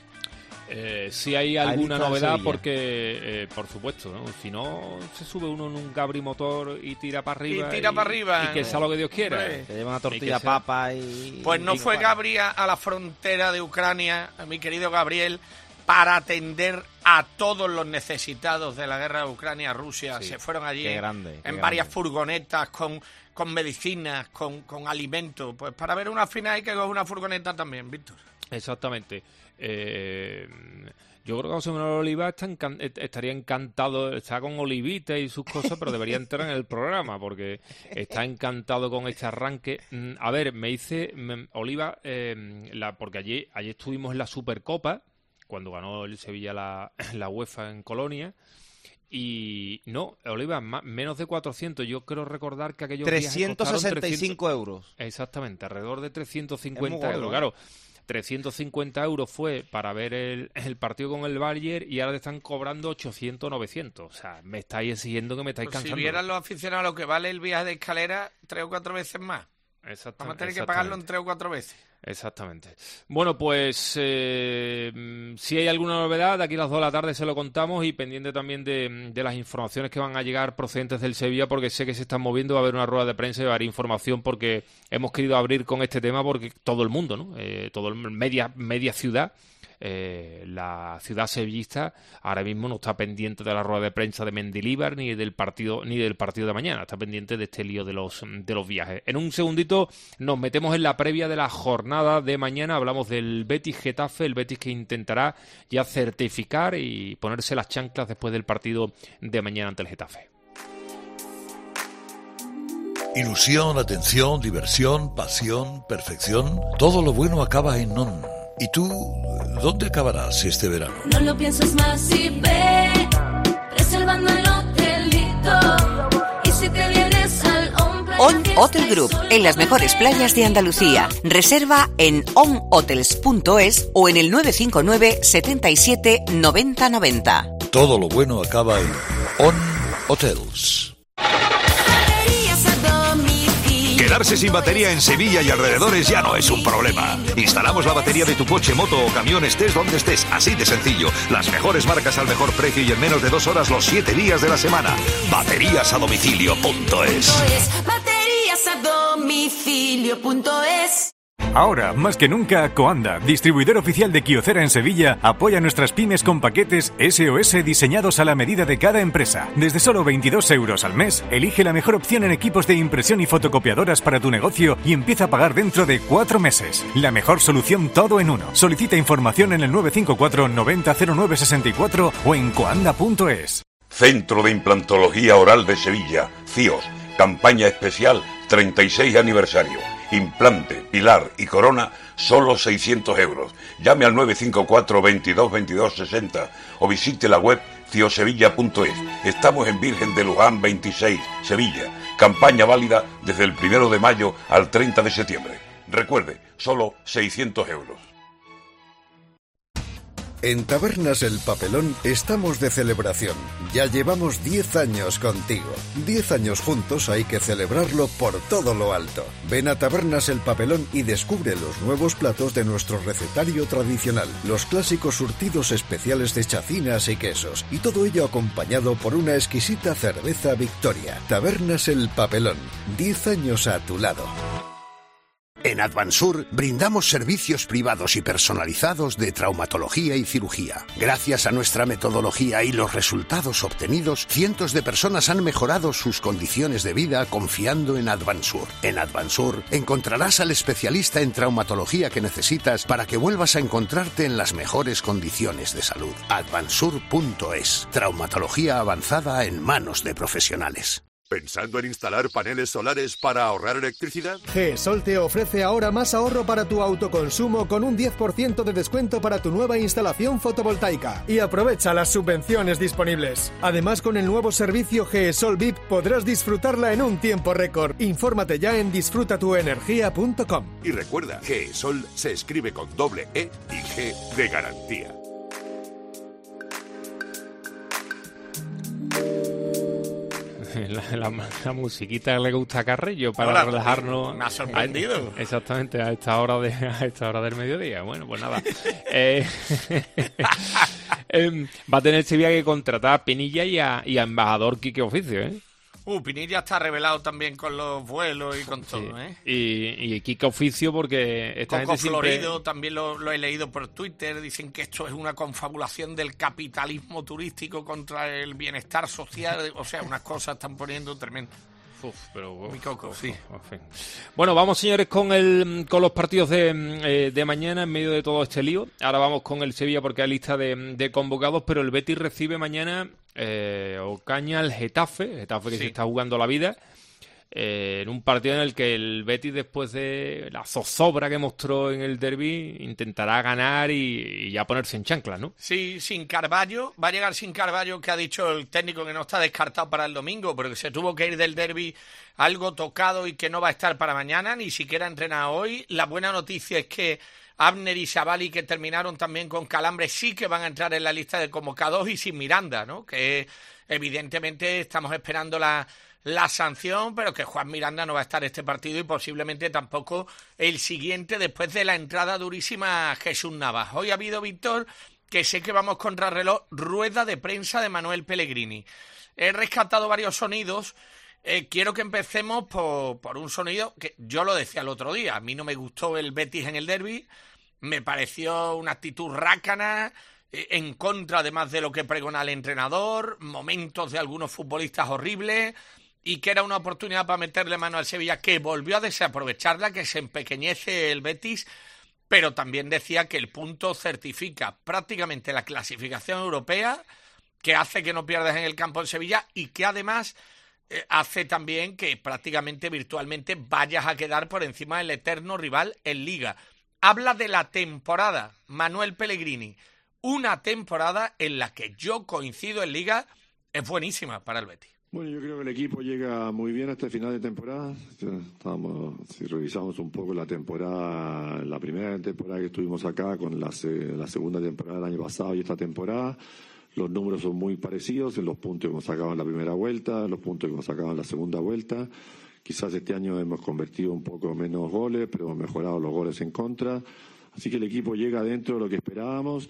Eh, si hay alguna novedad, porque, eh, por supuesto, ¿no? Si no, se sube uno en un Gabri Motor y tira para arriba. Y tira para arriba. Y que sea lo que Dios quiera. Hombre, se lleva una tortilla de papa y... Pues no y fue para. Gabri a, a la frontera de Ucrania, a mi querido Gabriel, para atender a todos los necesitados de la guerra de Ucrania-Rusia. Sí, se fueron allí qué grande, qué en grande. varias furgonetas con, con medicinas, con, con alimentos. Pues para ver una final hay que coger una furgoneta también, Víctor. Exactamente. Eh, yo creo que José Manuel Oliva está encan- estaría encantado, está con Olivita y sus cosas, pero debería entrar en el programa porque está encantado con este arranque. A ver, me dice me, Oliva, eh, la, porque allí, allí estuvimos en la Supercopa, cuando ganó el Sevilla la, la UEFA en Colonia. Y no, Oliva, más, menos de cuatrocientos. Yo creo recordar que aquellos trescientos sesenta y cinco euros. Exactamente, alrededor de trescientos cincuenta euros. Claro, trescientos cincuenta euros fue para ver el, el partido con el Bayern y ahora te están cobrando ochocientos, novecientos. O sea, me estáis exigiendo que me estáis pues cansando. Si vieran los aficionados lo que vale el viaje de escalera, tres o cuatro veces más. Exactamente. Vamos a tener que pagarlo en tres o cuatro veces. Exactamente. Bueno, pues eh, si hay alguna novedad, de aquí a las dos de la tarde se lo contamos y pendiente también de, de las informaciones que van a llegar procedentes del Sevilla, porque sé que se están moviendo, va a haber una rueda de prensa y va a haber información porque hemos querido abrir con este tema porque todo el mundo, ¿no? Eh, todo el media, media ciudad, eh, la ciudad sevillista ahora mismo no está pendiente de la rueda de prensa de Mendilibar ni del partido ni del partido de mañana, está pendiente de este lío de los de los viajes. En un segundito nos metemos en la previa de la jornada de mañana, hablamos del Betis Getafe, el Betis que intentará ya certificar y ponerse las chanclas después del partido de mañana ante el Getafe. Ilusión, atención, diversión, pasión, perfección. Todo lo bueno acaba en Non. ¿Y tú, dónde acabarás este verano? No lo pienses más y ve, reservando el hotelito. Y si te vienes al On Playa On Hotel Group, en las mejores playas de Andalucía. Reserva en on hotels punto es o en el nueve cinco nueve, setenta y siete, noventa noventa. Todo lo bueno acaba en On Hotels. Quedarse sin batería en Sevilla y alrededores ya no es un problema. Instalamos la batería de tu coche, moto o camión, estés donde estés, así de sencillo. Las mejores marcas al mejor precio y en menos de dos horas los siete días de la semana. Baterías a domicilio punto es. Baterías a domicilio punto es. Ahora, más que nunca, Coanda, distribuidor oficial de Kyocera en Sevilla, apoya a nuestras pymes con paquetes S O S diseñados a la medida de cada empresa. Desde solo veintidós euros al mes, elige la mejor opción en equipos de impresión y fotocopiadoras para tu negocio y empieza a pagar dentro de cuatro meses. La mejor solución todo en uno. Solicita información en el nueve cinco cuatro, noventa, cero nueve sesenta y cuatro o en coanda punto es. Centro de Implantología Oral de Sevilla, C I O S, campaña especial treinta y seis aniversario. Implante, pilar y corona, solo seiscientos euros. Llame al nueve cinco cuatro, veintidós, veintidós, sesenta o visite la web ciosevilla punto es. Estamos en Virgen de Luján veintiséis, Sevilla. Campaña válida desde el primero de mayo al treinta de septiembre. Recuerde, solo seiscientos euros. En Tabernas El Papelón estamos de celebración. Ya llevamos diez años contigo. diez años juntos hay que celebrarlo por todo lo alto. Ven a Tabernas El Papelón y descubre los nuevos platos de nuestro recetario tradicional. Los clásicos surtidos especiales de chacinas y quesos. Y todo ello acompañado por una exquisita cerveza Victoria. Tabernas El Papelón. diez años a tu lado. En Advansur brindamos servicios privados y personalizados de traumatología y cirugía. Gracias a nuestra metodología y los resultados obtenidos, cientos de personas han mejorado sus condiciones de vida confiando en Advansur. En Advansur encontrarás al especialista en traumatología que necesitas para que vuelvas a encontrarte en las mejores condiciones de salud. Advansur punto es. Traumatología avanzada en manos de profesionales. ¿Pensando en instalar paneles solares para ahorrar electricidad? GESOL te ofrece ahora más ahorro para tu autoconsumo con un diez por ciento de descuento para tu nueva instalación fotovoltaica. Y aprovecha las subvenciones disponibles. Además, con el nuevo servicio GESOL V I P podrás disfrutarla en un tiempo récord. Infórmate ya en disfruta tu energía punto com. Y recuerda, GESOL se escribe con doble E y G de garantía. La, la, la musiquita que le gusta a Carrillo para Hola, relajarnos. Me ha sorprendido. A, exactamente, a esta hora de a esta hora del mediodía. Bueno, pues nada. eh, eh, va a tener Sevilla que contratar a Pinilla y a, y a Embajador Quique Oficio, ¿eh? Uh, Pinilla está revelado también con los vuelos y con todo, ¿eh? Y, y Kika Oficio, porque esta Coco gente siempre... Florido, también lo, lo he leído por Twitter, dicen que esto es una confabulación del capitalismo turístico contra el bienestar social, o sea, unas cosas están poniendo tremendas. Uf, pero, uf, Mi coco, uf, sí. En fin. Bueno, vamos, señores, con el con los partidos de, eh, de mañana en medio de todo este lío. Ahora vamos con el Sevilla porque hay lista de, de convocados, pero el Betis recibe mañana eh, Ocaña al Getafe, Getafe que sí. se está jugando la vida, eh, en un partido en el que el Betis, después de la zozobra que mostró en el derbi, intentará ganar y, y ya ponerse en chanclas, ¿no? Sí, sin Carballo, va a llegar sin Carballo, que ha dicho el técnico que no está descartado para el domingo, porque se tuvo que ir del derbi algo tocado y que no va a estar para mañana, ni siquiera entrena hoy. La buena noticia es que Abner y Savali, que terminaron también con calambre, sí que van a entrar en la lista de convocados, y sin Miranda, ¿no? Que evidentemente estamos esperando la... la sanción, pero que Juan Miranda no va a estar este partido y posiblemente tampoco el siguiente, después de la entrada durísima Jesús Navas. Hoy ha habido, Víctor, que sé que vamos contra reloj, rueda de prensa de Manuel Pellegrini. He rescatado varios sonidos. Eh, quiero que empecemos por, por un sonido que yo lo decía el otro día. A mí no me gustó el Betis en el derbi, me pareció una actitud rácana, eh, en contra además de lo que pregona el entrenador, momentos de algunos futbolistas horribles, y que era una oportunidad para meterle mano al Sevilla, que volvió a desaprovecharla, que se empequeñece el Betis, pero también decía que el punto certifica prácticamente la clasificación europea, que hace que no pierdas en el campo en Sevilla, y que además eh, hace también que prácticamente virtualmente vayas a quedar por encima del eterno rival en Liga. Habla de la temporada, Manuel Pellegrini, una temporada en la que yo coincido en Liga, es buenísima para el Betis. Bueno, yo creo que el equipo llega muy bien hasta el final de temporada. Estábamos, si revisamos un poco la temporada, la primera temporada que estuvimos acá con la, la segunda temporada del año pasado y esta temporada, los números son muy parecidos en los puntos que hemos sacado en la primera vuelta, los puntos que hemos sacado en la segunda vuelta. Quizás este año hemos convertido un poco menos goles, pero hemos mejorado los goles en contra. Así que el equipo llega dentro de lo que esperábamos.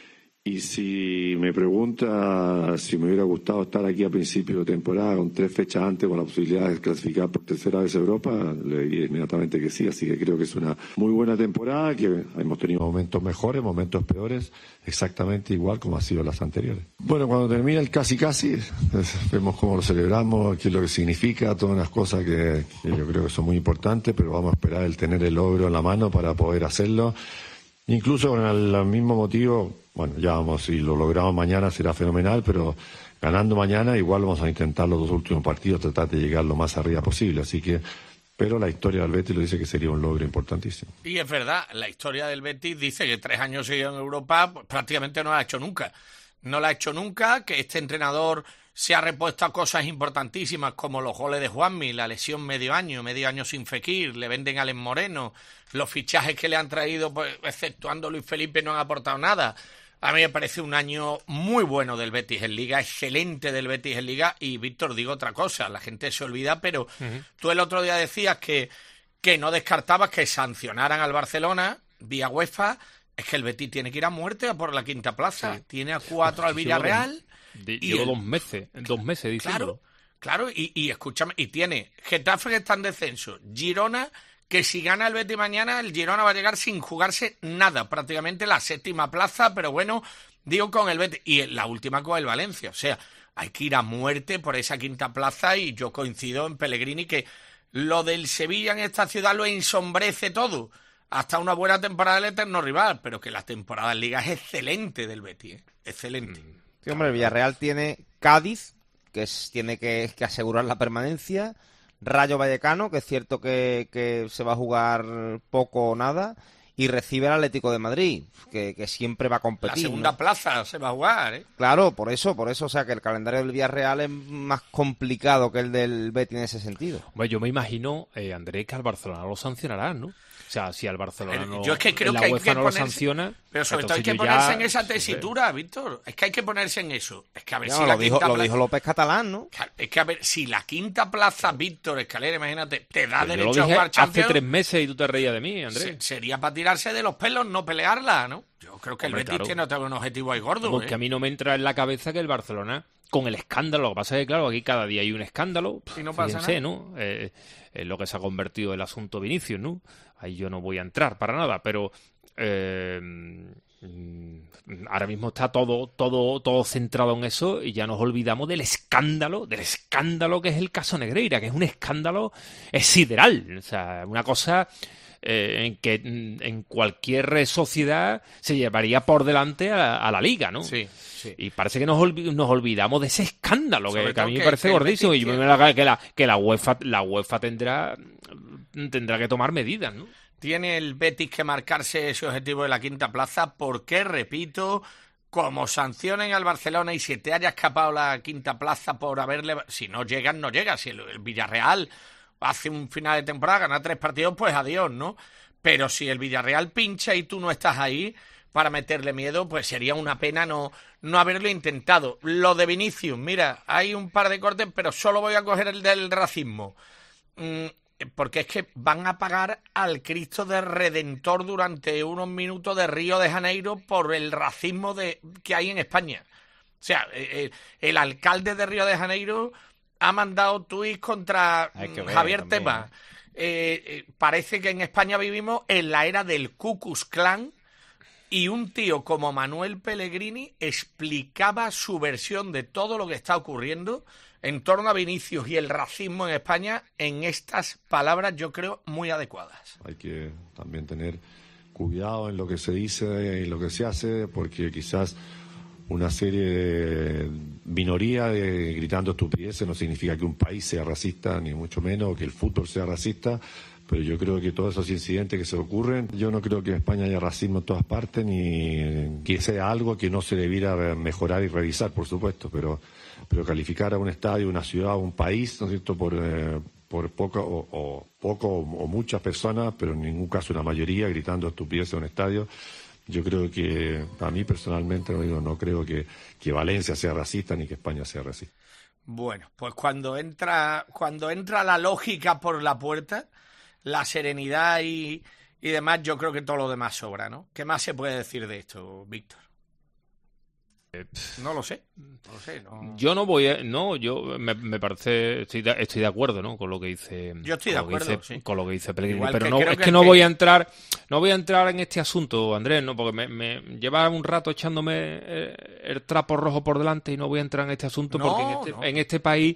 Y si me pregunta si me hubiera gustado estar aquí a principio de temporada, con tres fechas antes, con la posibilidad de clasificar por tercera vez Europa, le diría inmediatamente que sí. Así que creo que es una muy buena temporada, que hemos tenido momentos mejores, momentos peores, exactamente igual como ha sido las anteriores. Bueno, cuando termina el casi casi, vemos cómo lo celebramos, qué es lo que significa, todas unas cosas que, que yo creo que son muy importantes, pero vamos a esperar el tener el logro en la mano para poder hacerlo. Incluso con el, el mismo motivo, bueno, ya vamos, si lo logramos mañana será fenomenal, pero ganando mañana igual vamos a intentar los dos últimos partidos, tratar de llegar lo más arriba posible, así que, pero la historia del Betis lo dice que sería un logro importantísimo. Y es verdad, la historia del Betis dice que tres años seguidos en Europa pues, prácticamente no la ha hecho nunca, no la ha hecho nunca, que este entrenador se ha repuesto a cosas importantísimas como los goles de Juanmi, la lesión medio año, medio año sin Fekir, le venden a Alex Moreno, los fichajes que le han traído, pues, exceptuando Luis Felipe, no han aportado nada. A mí me parece un año muy bueno del Betis en Liga, excelente del Betis en Liga, y Víctor, digo otra cosa, la gente se olvida, pero uh-huh. tú el otro día decías que, que no descartabas que sancionaran al Barcelona vía UEFA. Es que el Betis tiene que ir a muerte a por la quinta plaza, sí. Tiene a cuatro al Villarreal. De, llevo el, dos meses, dos meses diciendo. Claro, claro, y, y escúchame, y tiene Getafe, que está en descenso, Girona, que si gana el Betis mañana, el Girona va a llegar sin jugarse nada, prácticamente la séptima plaza, pero bueno, digo con el Betis, y la última con el Valencia, o sea, hay que ir a muerte por esa quinta plaza, y yo coincido en Pellegrini que lo del Sevilla en esta ciudad lo ensombrece todo, hasta una buena temporada del eterno rival, pero que la temporada en Liga es excelente del Betis, ¿eh? Excelente. Mm. Sí, hombre, el Villarreal tiene Cádiz, que es, tiene que, que asegurar la permanencia, Rayo Vallecano, que es cierto que, que se va a jugar poco o nada, y recibe el Atlético de Madrid, que, que siempre va a competir. La segunda ¿no? plaza se va a jugar, ¿eh? Claro, por eso, por eso, o sea, que el calendario del Villarreal es más complicado que el del Betis en ese sentido. Bueno, yo me imagino, eh, Andrés, que al Barcelona lo sancionarán, ¿no? O sea, si al Barcelona no, yo es que creo la que hay UEFA que no ponerse, lo sanciona... Pero sobre todo hay que ponerse ya, en esa tesitura, no sé. Víctor. Es que hay que ponerse en eso. Es que a ver no, si lo la dijo, quinta lo plaza... dijo López Catalán, ¿no? Es que a ver, si la quinta plaza, Víctor Escalera, imagínate, te da pero derecho yo lo dije a jugar Champions... hace tres meses y tú te reías de mí, Andrés. Se, sería para tirarse de los pelos, no pelearla, ¿no? Yo creo que Hombre, el Betis claro. tiene un objetivo ahí gordo, Porque ¿eh? a mí no me entra en la cabeza que el Barcelona con el escándalo. Lo que pasa es que, claro, aquí cada día hay un escándalo. Y no pasa Fíjense, nada. ¿no? Eh, en lo que se ha convertido el asunto Vinicius, ¿no? Ahí yo no voy a entrar para nada, pero eh, ahora mismo está todo, todo, todo centrado en eso y ya nos olvidamos del escándalo, del escándalo que es el caso Negreira, que es un escándalo es sideral. O sea, una cosa... Eh, en que en cualquier sociedad se llevaría por delante a, a la Liga, ¿no? Sí, sí. Y parece que nos, olvi- nos olvidamos de ese escándalo, que, que a mí me que- parece que el gordísimo. Y Betis yo me- que la, que la UEFA, la UEFA tendrá, tendrá que tomar medidas, ¿no? Tiene el Betis que marcarse ese objetivo de la quinta plaza porque, repito, como sancionen al Barcelona y si te haya escapado la quinta plaza por haberle... Si no llegan, no llegas. Si el, el Villarreal hace un final de temporada, gana tres partidos, pues adiós, ¿no? Pero si el Villarreal pincha y tú no estás ahí para meterle miedo, pues sería una pena no, no haberlo intentado. Lo de Vinicius, mira, hay un par de cortes, pero solo voy a coger el del racismo. Mm, porque es que van a pagar al Cristo de Redentor durante unos minutos de Río de Janeiro por el racismo de, que hay en España. O sea, el, el alcalde de Río de Janeiro ha mandado tuits contra ver, Javier también. Tebas. Eh, eh, parece que en España vivimos en la era del Ku Klux Klan y un tío como Manuel Pellegrini explicaba su versión de todo lo que está ocurriendo en torno a Vinicius y el racismo en España en estas palabras, yo creo, muy adecuadas. Hay que también tener cuidado en lo que se dice y lo que se hace, porque quizás una serie de minoría de, gritando estupideces no significa que un país sea racista, ni mucho menos, o que el fútbol sea racista, pero yo creo que todos esos incidentes que se ocurren, yo no creo que en España haya racismo en todas partes, ni que sea algo que no se debiera mejorar y revisar, por supuesto, pero, pero calificar a un estadio, una ciudad, un país, ¿no es cierto?, por... Eh, por poco o, o poco o muchas personas, pero en ningún caso una mayoría, gritando estupideces en un estadio. Yo creo que, a mí personalmente, no, digo, no creo que, que Valencia sea racista ni que España sea racista. Bueno, pues cuando entra, cuando entra la lógica por la puerta, la serenidad y, y demás, yo creo que todo lo demás sobra, ¿no? ¿Qué más se puede decir de esto, Víctor? No lo sé, no lo sé. No... Yo no voy a... No, yo me, me parece... Estoy de, estoy de acuerdo, ¿no? Con lo que dice... Yo estoy de acuerdo, dice, sí. Con lo que dice Pellegrini. Igual pero que no, creo es que que el no que- voy a entrar... No voy a entrar en este asunto, Andrés, ¿no? Porque me, me lleva un rato echándome eh, el trapo rojo por delante y no voy a entrar en este asunto No, porque en este, no. en este país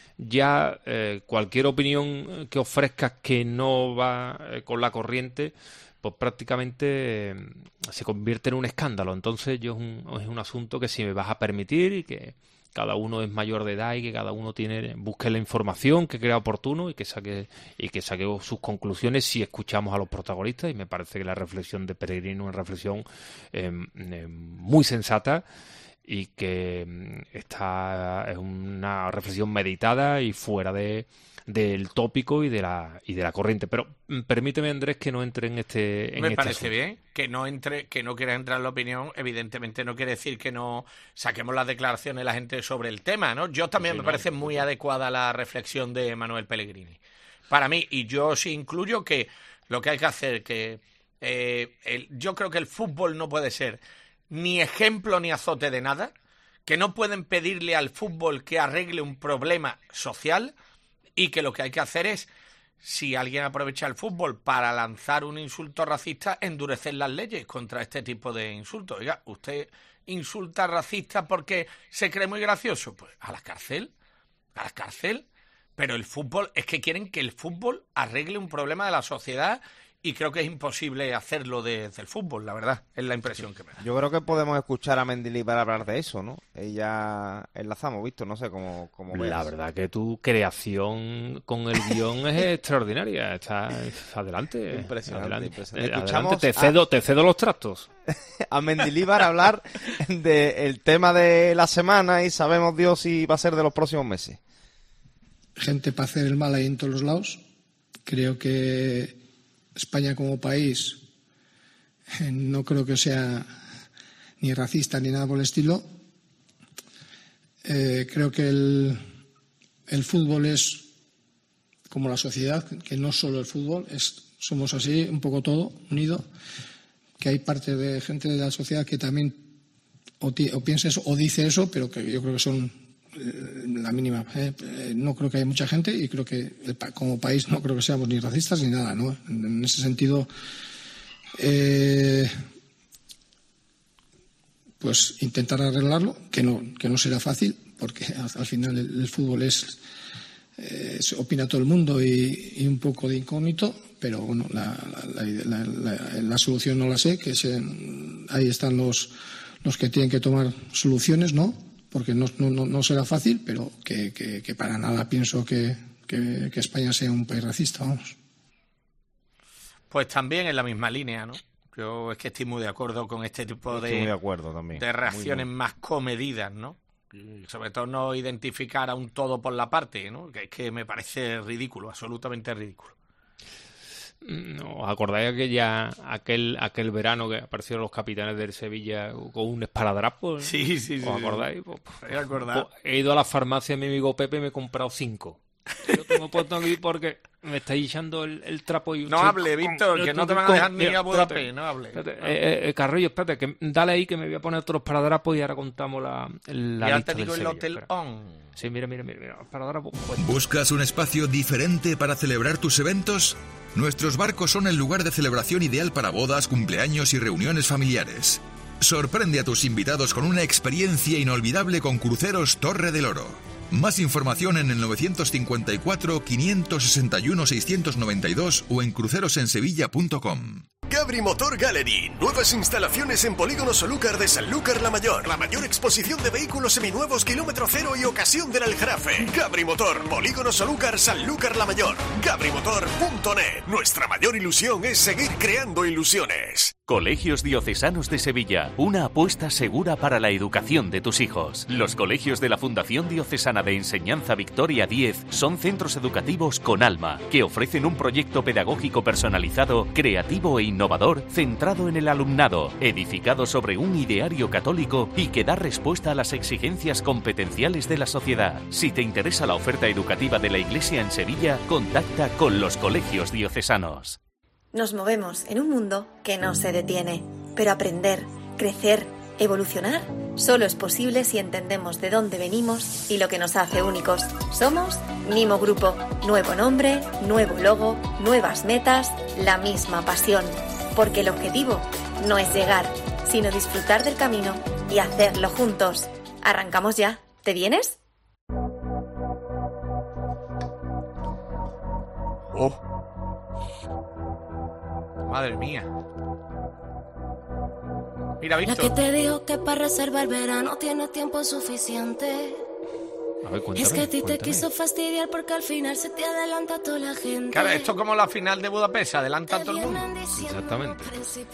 ya eh, cualquier opinión que ofrezcas que no va eh, con la corriente, pues prácticamente eh, se convierte en un escándalo. Entonces yo es un, es un asunto que si me vas a permitir y que cada uno es mayor de edad y que cada uno tiene busque la información que crea oportuno y que saque y que saque sus conclusiones si escuchamos a los protagonistas, y me parece que la reflexión de Pellegrini es una reflexión eh, eh, muy sensata y que mm, está es una reflexión meditada y fuera de del tópico y de la y de la corriente. Pero mm, permíteme, Andrés, que no entre en este en Me este parece asunto. bien que no entre, que no quiera entrar en la opinión. Evidentemente no quiere decir que no saquemos las declaraciones de la gente sobre el tema, ¿no? Yo también Sí, me no, parece muy adecuada la reflexión de Manuel Pellegrini. Para mí, y yo sí incluyo que lo que hay que hacer, que eh, el- yo creo que el fútbol no puede ser ni ejemplo ni azote de nada, que no pueden pedirle al fútbol que arregle un problema social, y que lo que hay que hacer es, si alguien aprovecha el fútbol para lanzar un insulto racista, endurecer las leyes contra este tipo de insultos. Oiga, usted insulta racista porque se cree muy gracioso, pues a la cárcel, a la cárcel. Pero el fútbol, es que quieren que el fútbol arregle un problema de la sociedad, y creo que es imposible hacerlo desde el fútbol, la verdad, es la impresión que me da. Yo creo que podemos escuchar a Mendilibar para hablar de eso, ¿no? Ella enlazamos, Víctor, no sé cómo, cómo La veas. verdad que tu creación con el guión es extraordinaria. Está adelante. Impresionante, adelante. impresionante. Eh, Escuchamos adelante, te a- cedo, te cedo los trastos. A Mendilibar hablar del tema de la semana y sabemos Dios si va a ser de los próximos meses. Gente para hacer el mal ahí en todos los lados. Creo que España como país eh, no creo que sea ni racista ni nada por el estilo. Eh, creo que el, el fútbol es como la sociedad, que no solo el fútbol, es, somos así, un poco todo, unido, que hay parte de gente de la sociedad que también o, ti- o piensa eso o dice eso, pero que yo creo que son la mínima. ¿eh? No creo que haya mucha gente y creo que como país no creo que seamos ni racistas ni nada, ¿no? En ese sentido, eh, pues intentar arreglarlo, que no, que no será fácil, porque al, al final el, el fútbol es, eh, se opina todo el mundo y, y un poco de incógnito, pero bueno, la, la, la, la, la solución no la sé, que se, ahí están los, los que tienen que tomar soluciones, ¿no? Porque no, no, no será fácil, pero que, que, que para nada pienso que, que, que España sea un país racista, vamos. Pues también en la misma línea, ¿no? Yo es que estoy muy de acuerdo con este tipo de, estoy muy de, acuerdo también. de reacciones muy, muy. más comedidas, ¿no? Y sobre todo no identificar a un todo por la parte, ¿no? Que es que me parece ridículo, absolutamente ridículo. ¿Os acordáis que ya aquel aquel verano que aparecieron los capitanes del Sevilla con un esparadrapo? Sí, sí, sí. ¿Os acordáis? Pues, pues, pues, he ido a la farmacia de mi amigo Pepe y me he comprado cinco. Yo tengo puesto aquí porque me estáis echando el, el trapo y... No hable, Víctor, con, que no te van a dejar ni a Budapest, no hable. Espérate, no. Eh, eh, Carrillo, espérate, que dale ahí que me voy a poner otros esparadrapos y ahora contamos la, la ya lista te digo del el Sevilla. Hotel Espera. On. Sí, mira, mira, mira, mira esparadrapo. Pues. ¿Buscas un espacio diferente para celebrar tus eventos? Nuestros barcos son el lugar de celebración ideal para bodas, cumpleaños y reuniones familiares. Sorprende a tus invitados con una experiencia inolvidable con Cruceros Torre del Oro. Más información en el nueve cinco cuatro, cinco seis uno, seis nueve dos o en crucerosensevilla punto com. Gabri Motor Gallery. Nuevas instalaciones en Polígono Solúcar de Sanlúcar la Mayor. La mayor exposición de vehículos seminuevos, kilómetro cero y ocasión del Aljarafe. Gabri Motor, Polígono Solúcar, Sanlúcar la Mayor. Gabri Motor punto net. Nuestra mayor ilusión es seguir creando ilusiones. Colegios Diocesanos de Sevilla. Una apuesta segura para la educación de tus hijos. Los colegios de la Fundación Diocesana de Enseñanza Victoria diez son centros educativos con alma, que ofrecen un proyecto pedagógico personalizado, creativo e innovador, centrado en el alumnado, edificado sobre un ideario católico y que da respuesta a las exigencias competenciales de la sociedad. Si te interesa la oferta educativa de la Iglesia en Sevilla, contacta con los colegios diocesanos. Nos movemos en un mundo que no se detiene, pero aprender, crecer, evolucionar, solo es posible si entendemos de dónde venimos y lo que nos hace únicos. Somos Mimo Grupo. Nuevo nombre, nuevo logo, nuevas metas, la misma pasión. Porque el objetivo no es llegar, sino disfrutar del camino y hacerlo juntos. Arrancamos ya. ¿Te vienes? Oh. Madre mía. Mira, Víctor. La que te dijo que para reservar verano tienes tiempo suficiente. A ver, cuéntame, es que a ti cuéntame. te quiso fastidiar porque al final se te adelanta toda la gente. Claro, esto como la final de Budapest, se adelanta a todo el mundo. Exactamente.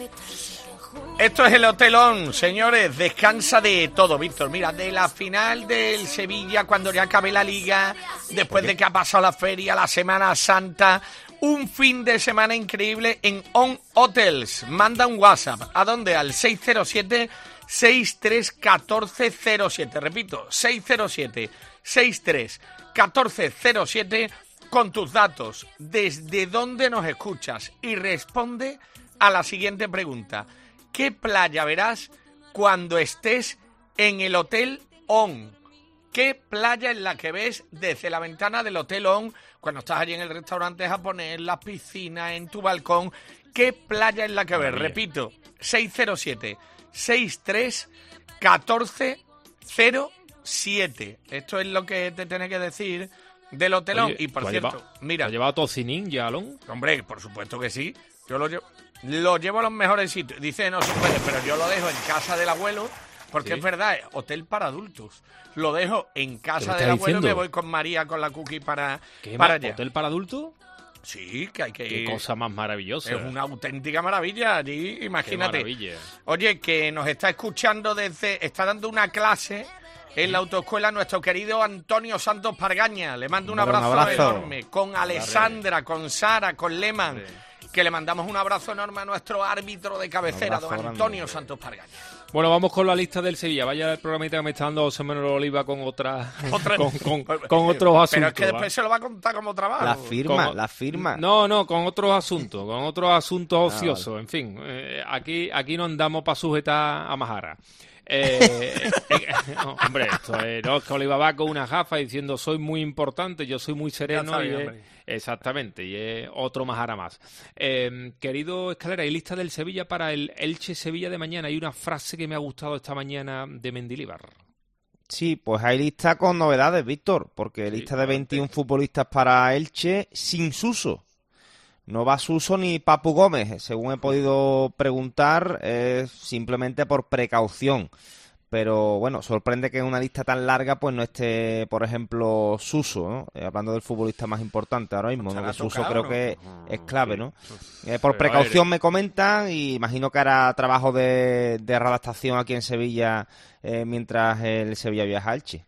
Esto es el Hotel On, señores, descansa de todo, Víctor. Mira, de la final del Sevilla, cuando ya acabe la Liga, después de que ha pasado la feria, la Semana Santa... Un fin de semana increíble en On Hotels. Manda un WhatsApp. ¿A dónde? Al seis cero siete, seis tres uno cuatro cero siete. Repito, seis cero siete, seis tres uno cuatro cero siete con tus datos. ¿Desde dónde nos escuchas? Y responde a la siguiente pregunta. ¿Qué playa verás cuando estés en el Hotel On? ¿Qué playa es la que ves desde la ventana del Hotel On cuando estás allí en el restaurante japonés, en la piscina, en tu balcón? ¿Qué playa es la que ves? Repito, seis cero siete, seis tres uno cuatro cero siete. Esto es lo que te tiene que decir del Hotel On. Oye, y por ¿lo cierto, lleva, mira... ¿lo ha llevado Tocinín ya, Alon? Hombre, por supuesto que sí. Yo lo llevo, lo llevo a los mejores sitios. Dice, no se puede, pero yo lo dejo en casa del abuelo... Porque sí. Es verdad, hotel para adultos. Lo dejo en casa del abuelo y me voy con María, con la cookie para, ¿Qué para más? allá. ¿Hotel para adultos? Sí, que hay que Qué ir. cosa más maravillosa. Es una auténtica maravilla allí, imagínate. Qué maravilla. Oye, que nos está escuchando desde... Está dando una clase en la autoescuela nuestro querido Antonio Santos Pargaña. Le mando un abrazo, un abrazo. enorme. Con Alessandra, con Sara, con Leman. Sí. Que le mandamos un abrazo enorme a nuestro árbitro de cabecera, don Antonio grande. Santos Pargaña. Bueno, vamos con la lista del Sevilla. Vaya el programita que me está dando José Manuel Oliva con otra, ¿Otra? con, con, con otros asuntos. Pero es que después ¿va? se lo va a contar como trabajo. La firma, con, la firma. No, no, con otros asuntos, con otros asuntos ociosos. Ah, vale. En fin, eh, aquí, aquí no andamos para sujetar a majara. Eh, eh, no, hombre, esto es, no, es que Oliva va con una gafa diciendo soy muy importante, yo soy muy sereno. sabía, y es, exactamente, y es otro majara más. Eh, querido Escalera, ¿hay lista del Sevilla para el Elche-Sevilla de mañana? Hay una frase que me ha gustado esta mañana de Mendilibar. Sí, pues hay lista con novedades, Víctor, porque lista de veintiún futbolistas para Elche sin Suso. No va Suso ni Papu Gómez, según he podido preguntar, eh, simplemente por precaución. Pero bueno, sorprende que en una lista tan larga pues no esté, por ejemplo, Suso, ¿no? Eh, hablando del futbolista más importante ahora mismo, ¿no? Que Suso creo ¿no? que es clave, ¿no? Eh, por Pero precaución me comentan y imagino que hará trabajo de, de redactación aquí en Sevilla eh, mientras el Sevilla viaja a Elche.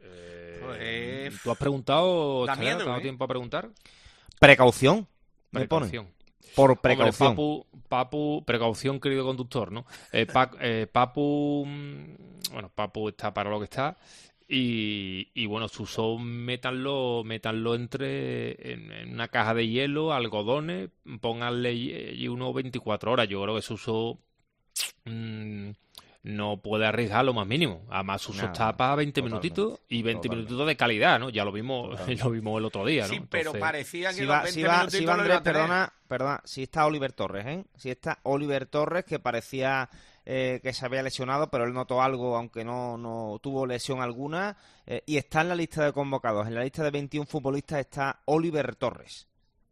Eh, ¿Tú has preguntado? ¿Te has dado tiempo a preguntar? Precaución. Me Precaución. Pone. Por precaución. Hombre, Papu, Papu, precaución, querido conductor, ¿no? Eh, pa, eh, Papu, bueno, Papu está para lo que está y, y bueno, Suso métanlo, métanlo entre en, en una caja de hielo, algodones, pónganle y uno veinticuatro horas. Yo creo que Suso mmm, no puede arriesgar lo más mínimo. Además, Suso está para veinte minutitos y veinte minutitos de calidad, ¿no? Ya lo vimos, lo vimos el otro día, ¿no? Sí, Entonces, pero parecía que si los va, veinte si va, minutitos si va lo Andrés, iba a tener. perdona, perdona, si está Oliver Torres, ¿eh? Si está Oliver Torres, que parecía eh, que se había lesionado, pero él notó algo, aunque no, no tuvo lesión alguna, eh, y está en la lista de convocados. En la lista de veintiún futbolistas está Oliver Torres.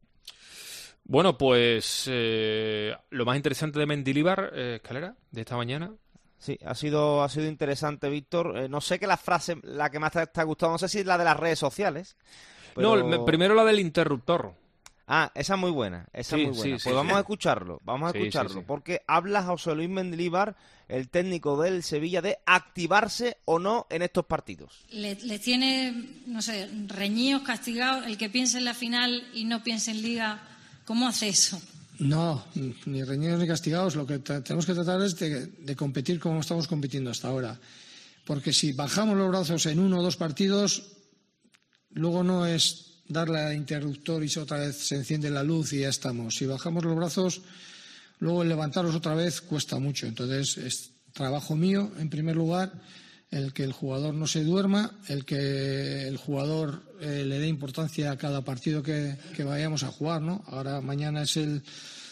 Bueno, pues eh, lo más interesante de Mendilibar, eh, Escalera, de esta mañana. Sí, ha sido ha sido interesante, Víctor. Eh, no sé qué la frase, la que más te, te ha gustado, no sé si es la de las redes sociales. Pero... No, el, primero la del interruptor. Ah, esa es muy buena, esa sí, es muy buena. Sí, pues sí, vamos sí. a escucharlo, vamos a sí, escucharlo, sí, sí. porque habla José Luis Mendilibar, el técnico del Sevilla, de activarse o no en estos partidos. Le, le tiene, no sé, reñidos, castigados, el que piense en la final y no piense en Liga, ¿cómo hace eso? No, ni reñidos ni castigados. Lo que tenemos que tratar es de, de competir como estamos compitiendo hasta ahora. Porque si bajamos los brazos en uno o dos partidos, luego no es darle al interruptor y otra vez se enciende la luz y ya estamos. Si bajamos los brazos, luego el levantarlos otra vez cuesta mucho. Entonces es trabajo mío, en primer lugar, el que el jugador no se duerma, el que el jugador eh, le dé importancia a cada partido que, que vayamos a jugar, ¿no? Ahora mañana es el,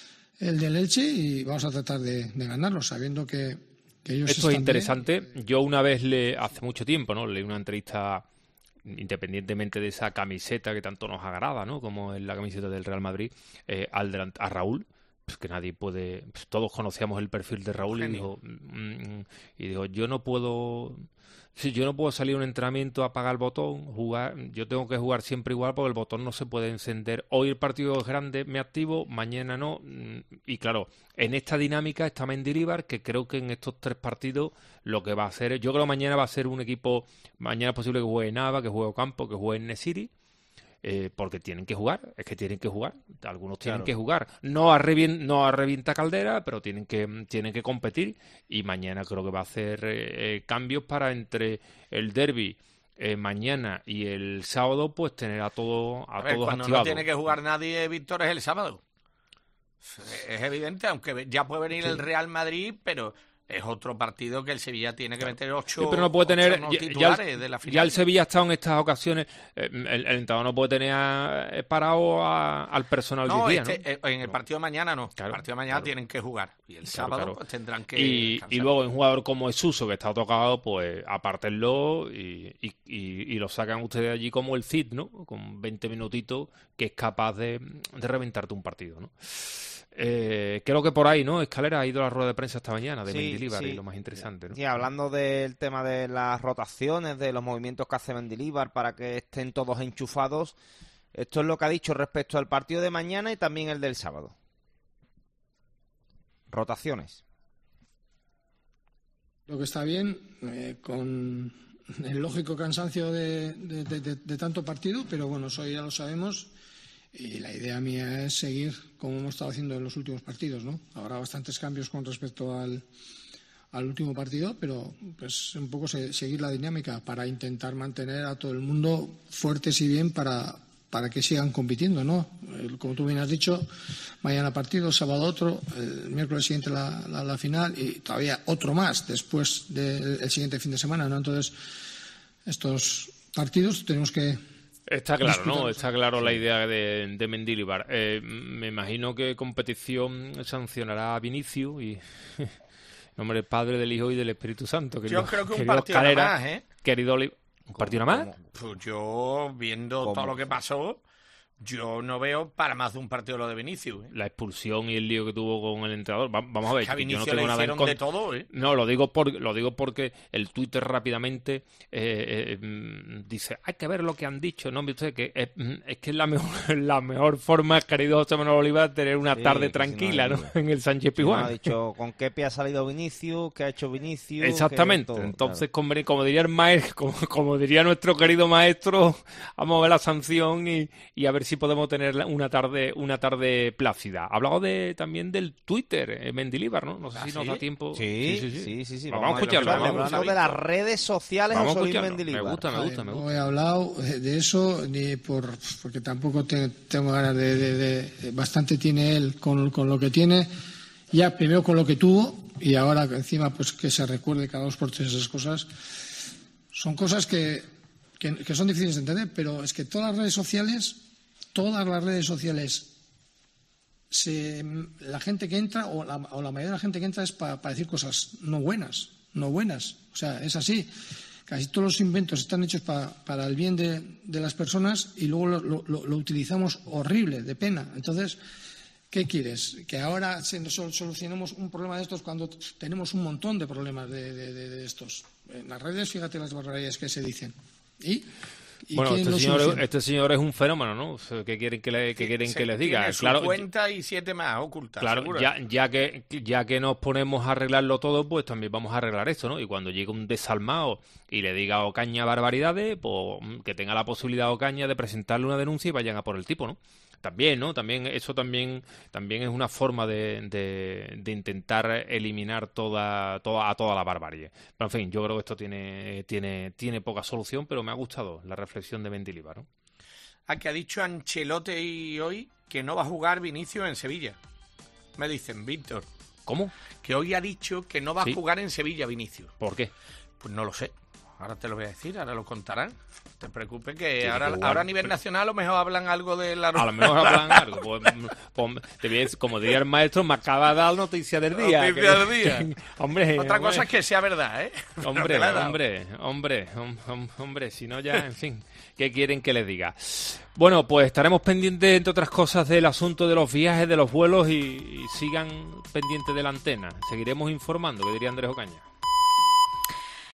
el del Elche y vamos a tratar de, de ganarlo, sabiendo que, que ellos Esto están es interesante. bien. Yo una vez, le hace mucho tiempo, ¿no? leí una entrevista, independientemente de esa camiseta que tanto nos agrada, ¿no? Como es la camiseta del Real Madrid, eh, al delant- a Raúl. Pues que nadie puede, pues todos conocíamos el perfil de Raúl. Genio. y dijo mm, y dijo yo no puedo si yo no puedo salir a un entrenamiento, apagar el botón, jugar, yo tengo que jugar siempre igual porque el botón no se puede encender. Hoy el partido es grande, me activo, mañana no. Y claro, en esta dinámica está Mendilibar, que creo que en estos tres partidos lo que va a hacer, yo creo que mañana va a ser un equipo, mañana es posible que juegue Nava, que juegue Ocampo, que juegue Nesiri. Eh, porque tienen que jugar, es que tienen que jugar, algunos tienen Claro. que jugar, no a, revien, no a revienta caldera, pero tienen que tienen que competir y mañana creo que va a hacer eh, eh, cambios para entre el derbi eh, mañana y el sábado pues tener a, todo, a, A ver, todos cuando activados. no tiene que jugar nadie, Víctor, es el sábado. Es evidente, aunque ya puede venir Sí. el Real Madrid, pero es otro partido que el Sevilla tiene que meter ocho, Sí, pero no puede tener ocho no ya, titulares ya, de la final. ya el Sevilla ha estado en estas ocasiones, eh, el, el entrenador no puede tener a, parado a, al personal No, diez días, este, ¿no? eh, en el partido de mañana no. Claro, el partido de mañana claro. tienen que jugar. Y el Claro, sábado claro. pues tendrán que y, descansar. y luego un jugador como Suso, que está tocado, pues apártenlo y, y, y, y lo sacan ustedes allí como el Cid, ¿no? Con veinte minutitos, que es capaz de, de reventarte un partido, ¿no? Eh, creo que por ahí, ¿no? Escalera ha ido a la rueda de prensa esta mañana de Sí, Mendilibar sí. y lo más interesante, ¿no? Sí, hablando del tema de las rotaciones, de los movimientos que hace Mendilibar para que estén todos enchufados, esto es lo que ha dicho respecto al partido de mañana y también el del sábado. Rotaciones. Lo que está bien, eh, con el lógico cansancio de, de, de, de, de tanto partido, pero bueno, eso ya lo sabemos. Y la idea mía es seguir como hemos estado haciendo en los últimos partidos, ¿no? Habrá bastantes cambios con respecto al, al último partido, pero pues un poco se, seguir la dinámica para intentar mantener a todo el mundo fuertes y bien para, para que sigan compitiendo, ¿no? Como tú bien has dicho, mañana partido, sábado otro, el miércoles siguiente la, la, la final y todavía otro más después del siguiente fin de semana, ¿no? Entonces, estos partidos tenemos que... Está claro, ¿no? Está claro la idea de, de Mendilibar. Eh, me imagino que competición sancionará a Vinicius y... nombre del Padre, del Hijo y del Espíritu Santo. Querido, yo creo que un partido Calera, más, ¿eh? Querido Oli... ¿Un partido más? Pues yo, viendo ¿Cómo? todo lo que pasó, yo no veo para más de un partido lo de Vinicius. ¿eh? La expulsión y el lío que tuvo con el entrenador. Va, vamos a ver. Es que a Vinicius yo no tengo le hicieron nada en de todo, ¿eh? No, lo digo, por, lo digo porque el Twitter rápidamente eh, eh, dice, hay que ver lo que han dicho. No, usted que es, es que es la mejor, la mejor forma, querido José Manuel Oliva, de tener una sí, tarde tranquila, si no, ¿no? En el Sánchez Pizjuán. Si no ha dicho con qué pie ha salido Vinicius, qué ha hecho Vinicius. Exactamente. Todo, Entonces, claro. como, como diría el maestro, como, como diría nuestro querido maestro, vamos a ver la sanción y, y a ver si podemos tener una tarde una tarde plácida. Hablamos de, también del Twitter, eh, Mendilibar, ¿no? No sé ¿Ah, si sí? nos da tiempo. Sí, sí, sí. sí, sí, sí. Vamos, vamos a escucharlo. Vamos a hablando de las redes sociales vamos a escucharlo. Mendilibar. Me gusta, me gusta, me gusta. No he hablado de eso ni por porque tampoco te, tengo ganas de, de, de... Bastante tiene él con, con lo que tiene. Ya primero con lo que tuvo y ahora encima pues que se recuerde cada dos por tres esas cosas. Son cosas que, que, que son difíciles de entender, pero es que todas las redes sociales... Todas las redes sociales, se, la gente que entra, o la, o la mayoría de la gente que entra es para pa decir cosas no buenas, no buenas. O sea, es así. Casi todos los inventos están hechos pa, para el bien de, de las personas y luego lo, lo, lo utilizamos horrible, de pena. Entonces, ¿qué quieres? Que ahora solucionemos un problema de estos cuando tenemos un montón de problemas de, de, de, de estos. En las redes, fíjate las barbaridades que se dicen. ¿Y? Bueno, este señor, este señor es un fenómeno, ¿no? ¿Qué quieren que, le, que, quieren que les diga? Tiene su claro, cuenta y siete más ocultas. Claro, ya, ya, que, ya que nos ponemos a arreglarlo todo, pues también vamos a arreglar esto, ¿no? Y cuando llegue un desalmado y le diga a Ocaña barbaridades, pues que tenga la posibilidad a Ocaña de presentarle una denuncia y vayan a por el tipo, ¿no? También, ¿no? También eso también también es una forma de, de, de intentar eliminar toda, toda a toda la barbarie. Pero en fin, yo creo que esto tiene tiene tiene poca solución, pero me ha gustado la reflexión de Mendilibar, ¿no? Ah, que ha dicho Ancelotti hoy que no va a jugar Vinicius en Sevilla. Me dicen, Víctor. ¿Cómo? Que hoy ha dicho que no va ¿Sí? a jugar en Sevilla Vinicius. ¿Por qué? Pues no lo sé. Ahora te lo voy a decir, ahora lo contarán. No te preocupes que ahora, ahora a nivel nacional a lo mejor hablan algo de la... A lo mejor hablan algo. Pues, pues, te voy a decir, como diría el maestro, me acaba de dar noticia del día. Noticia que, del día. Que, hombre, Otra hombre, cosa es que sea verdad, ¿eh? Hombre, hombre, hombre, hombre, hombre, si no ya, en fin, ¿qué quieren que les diga? Bueno, pues estaremos pendientes, entre otras cosas, del asunto de los viajes, de los vuelos y, y sigan pendientes de la antena. Seguiremos informando, que diría Andrés Ocaña.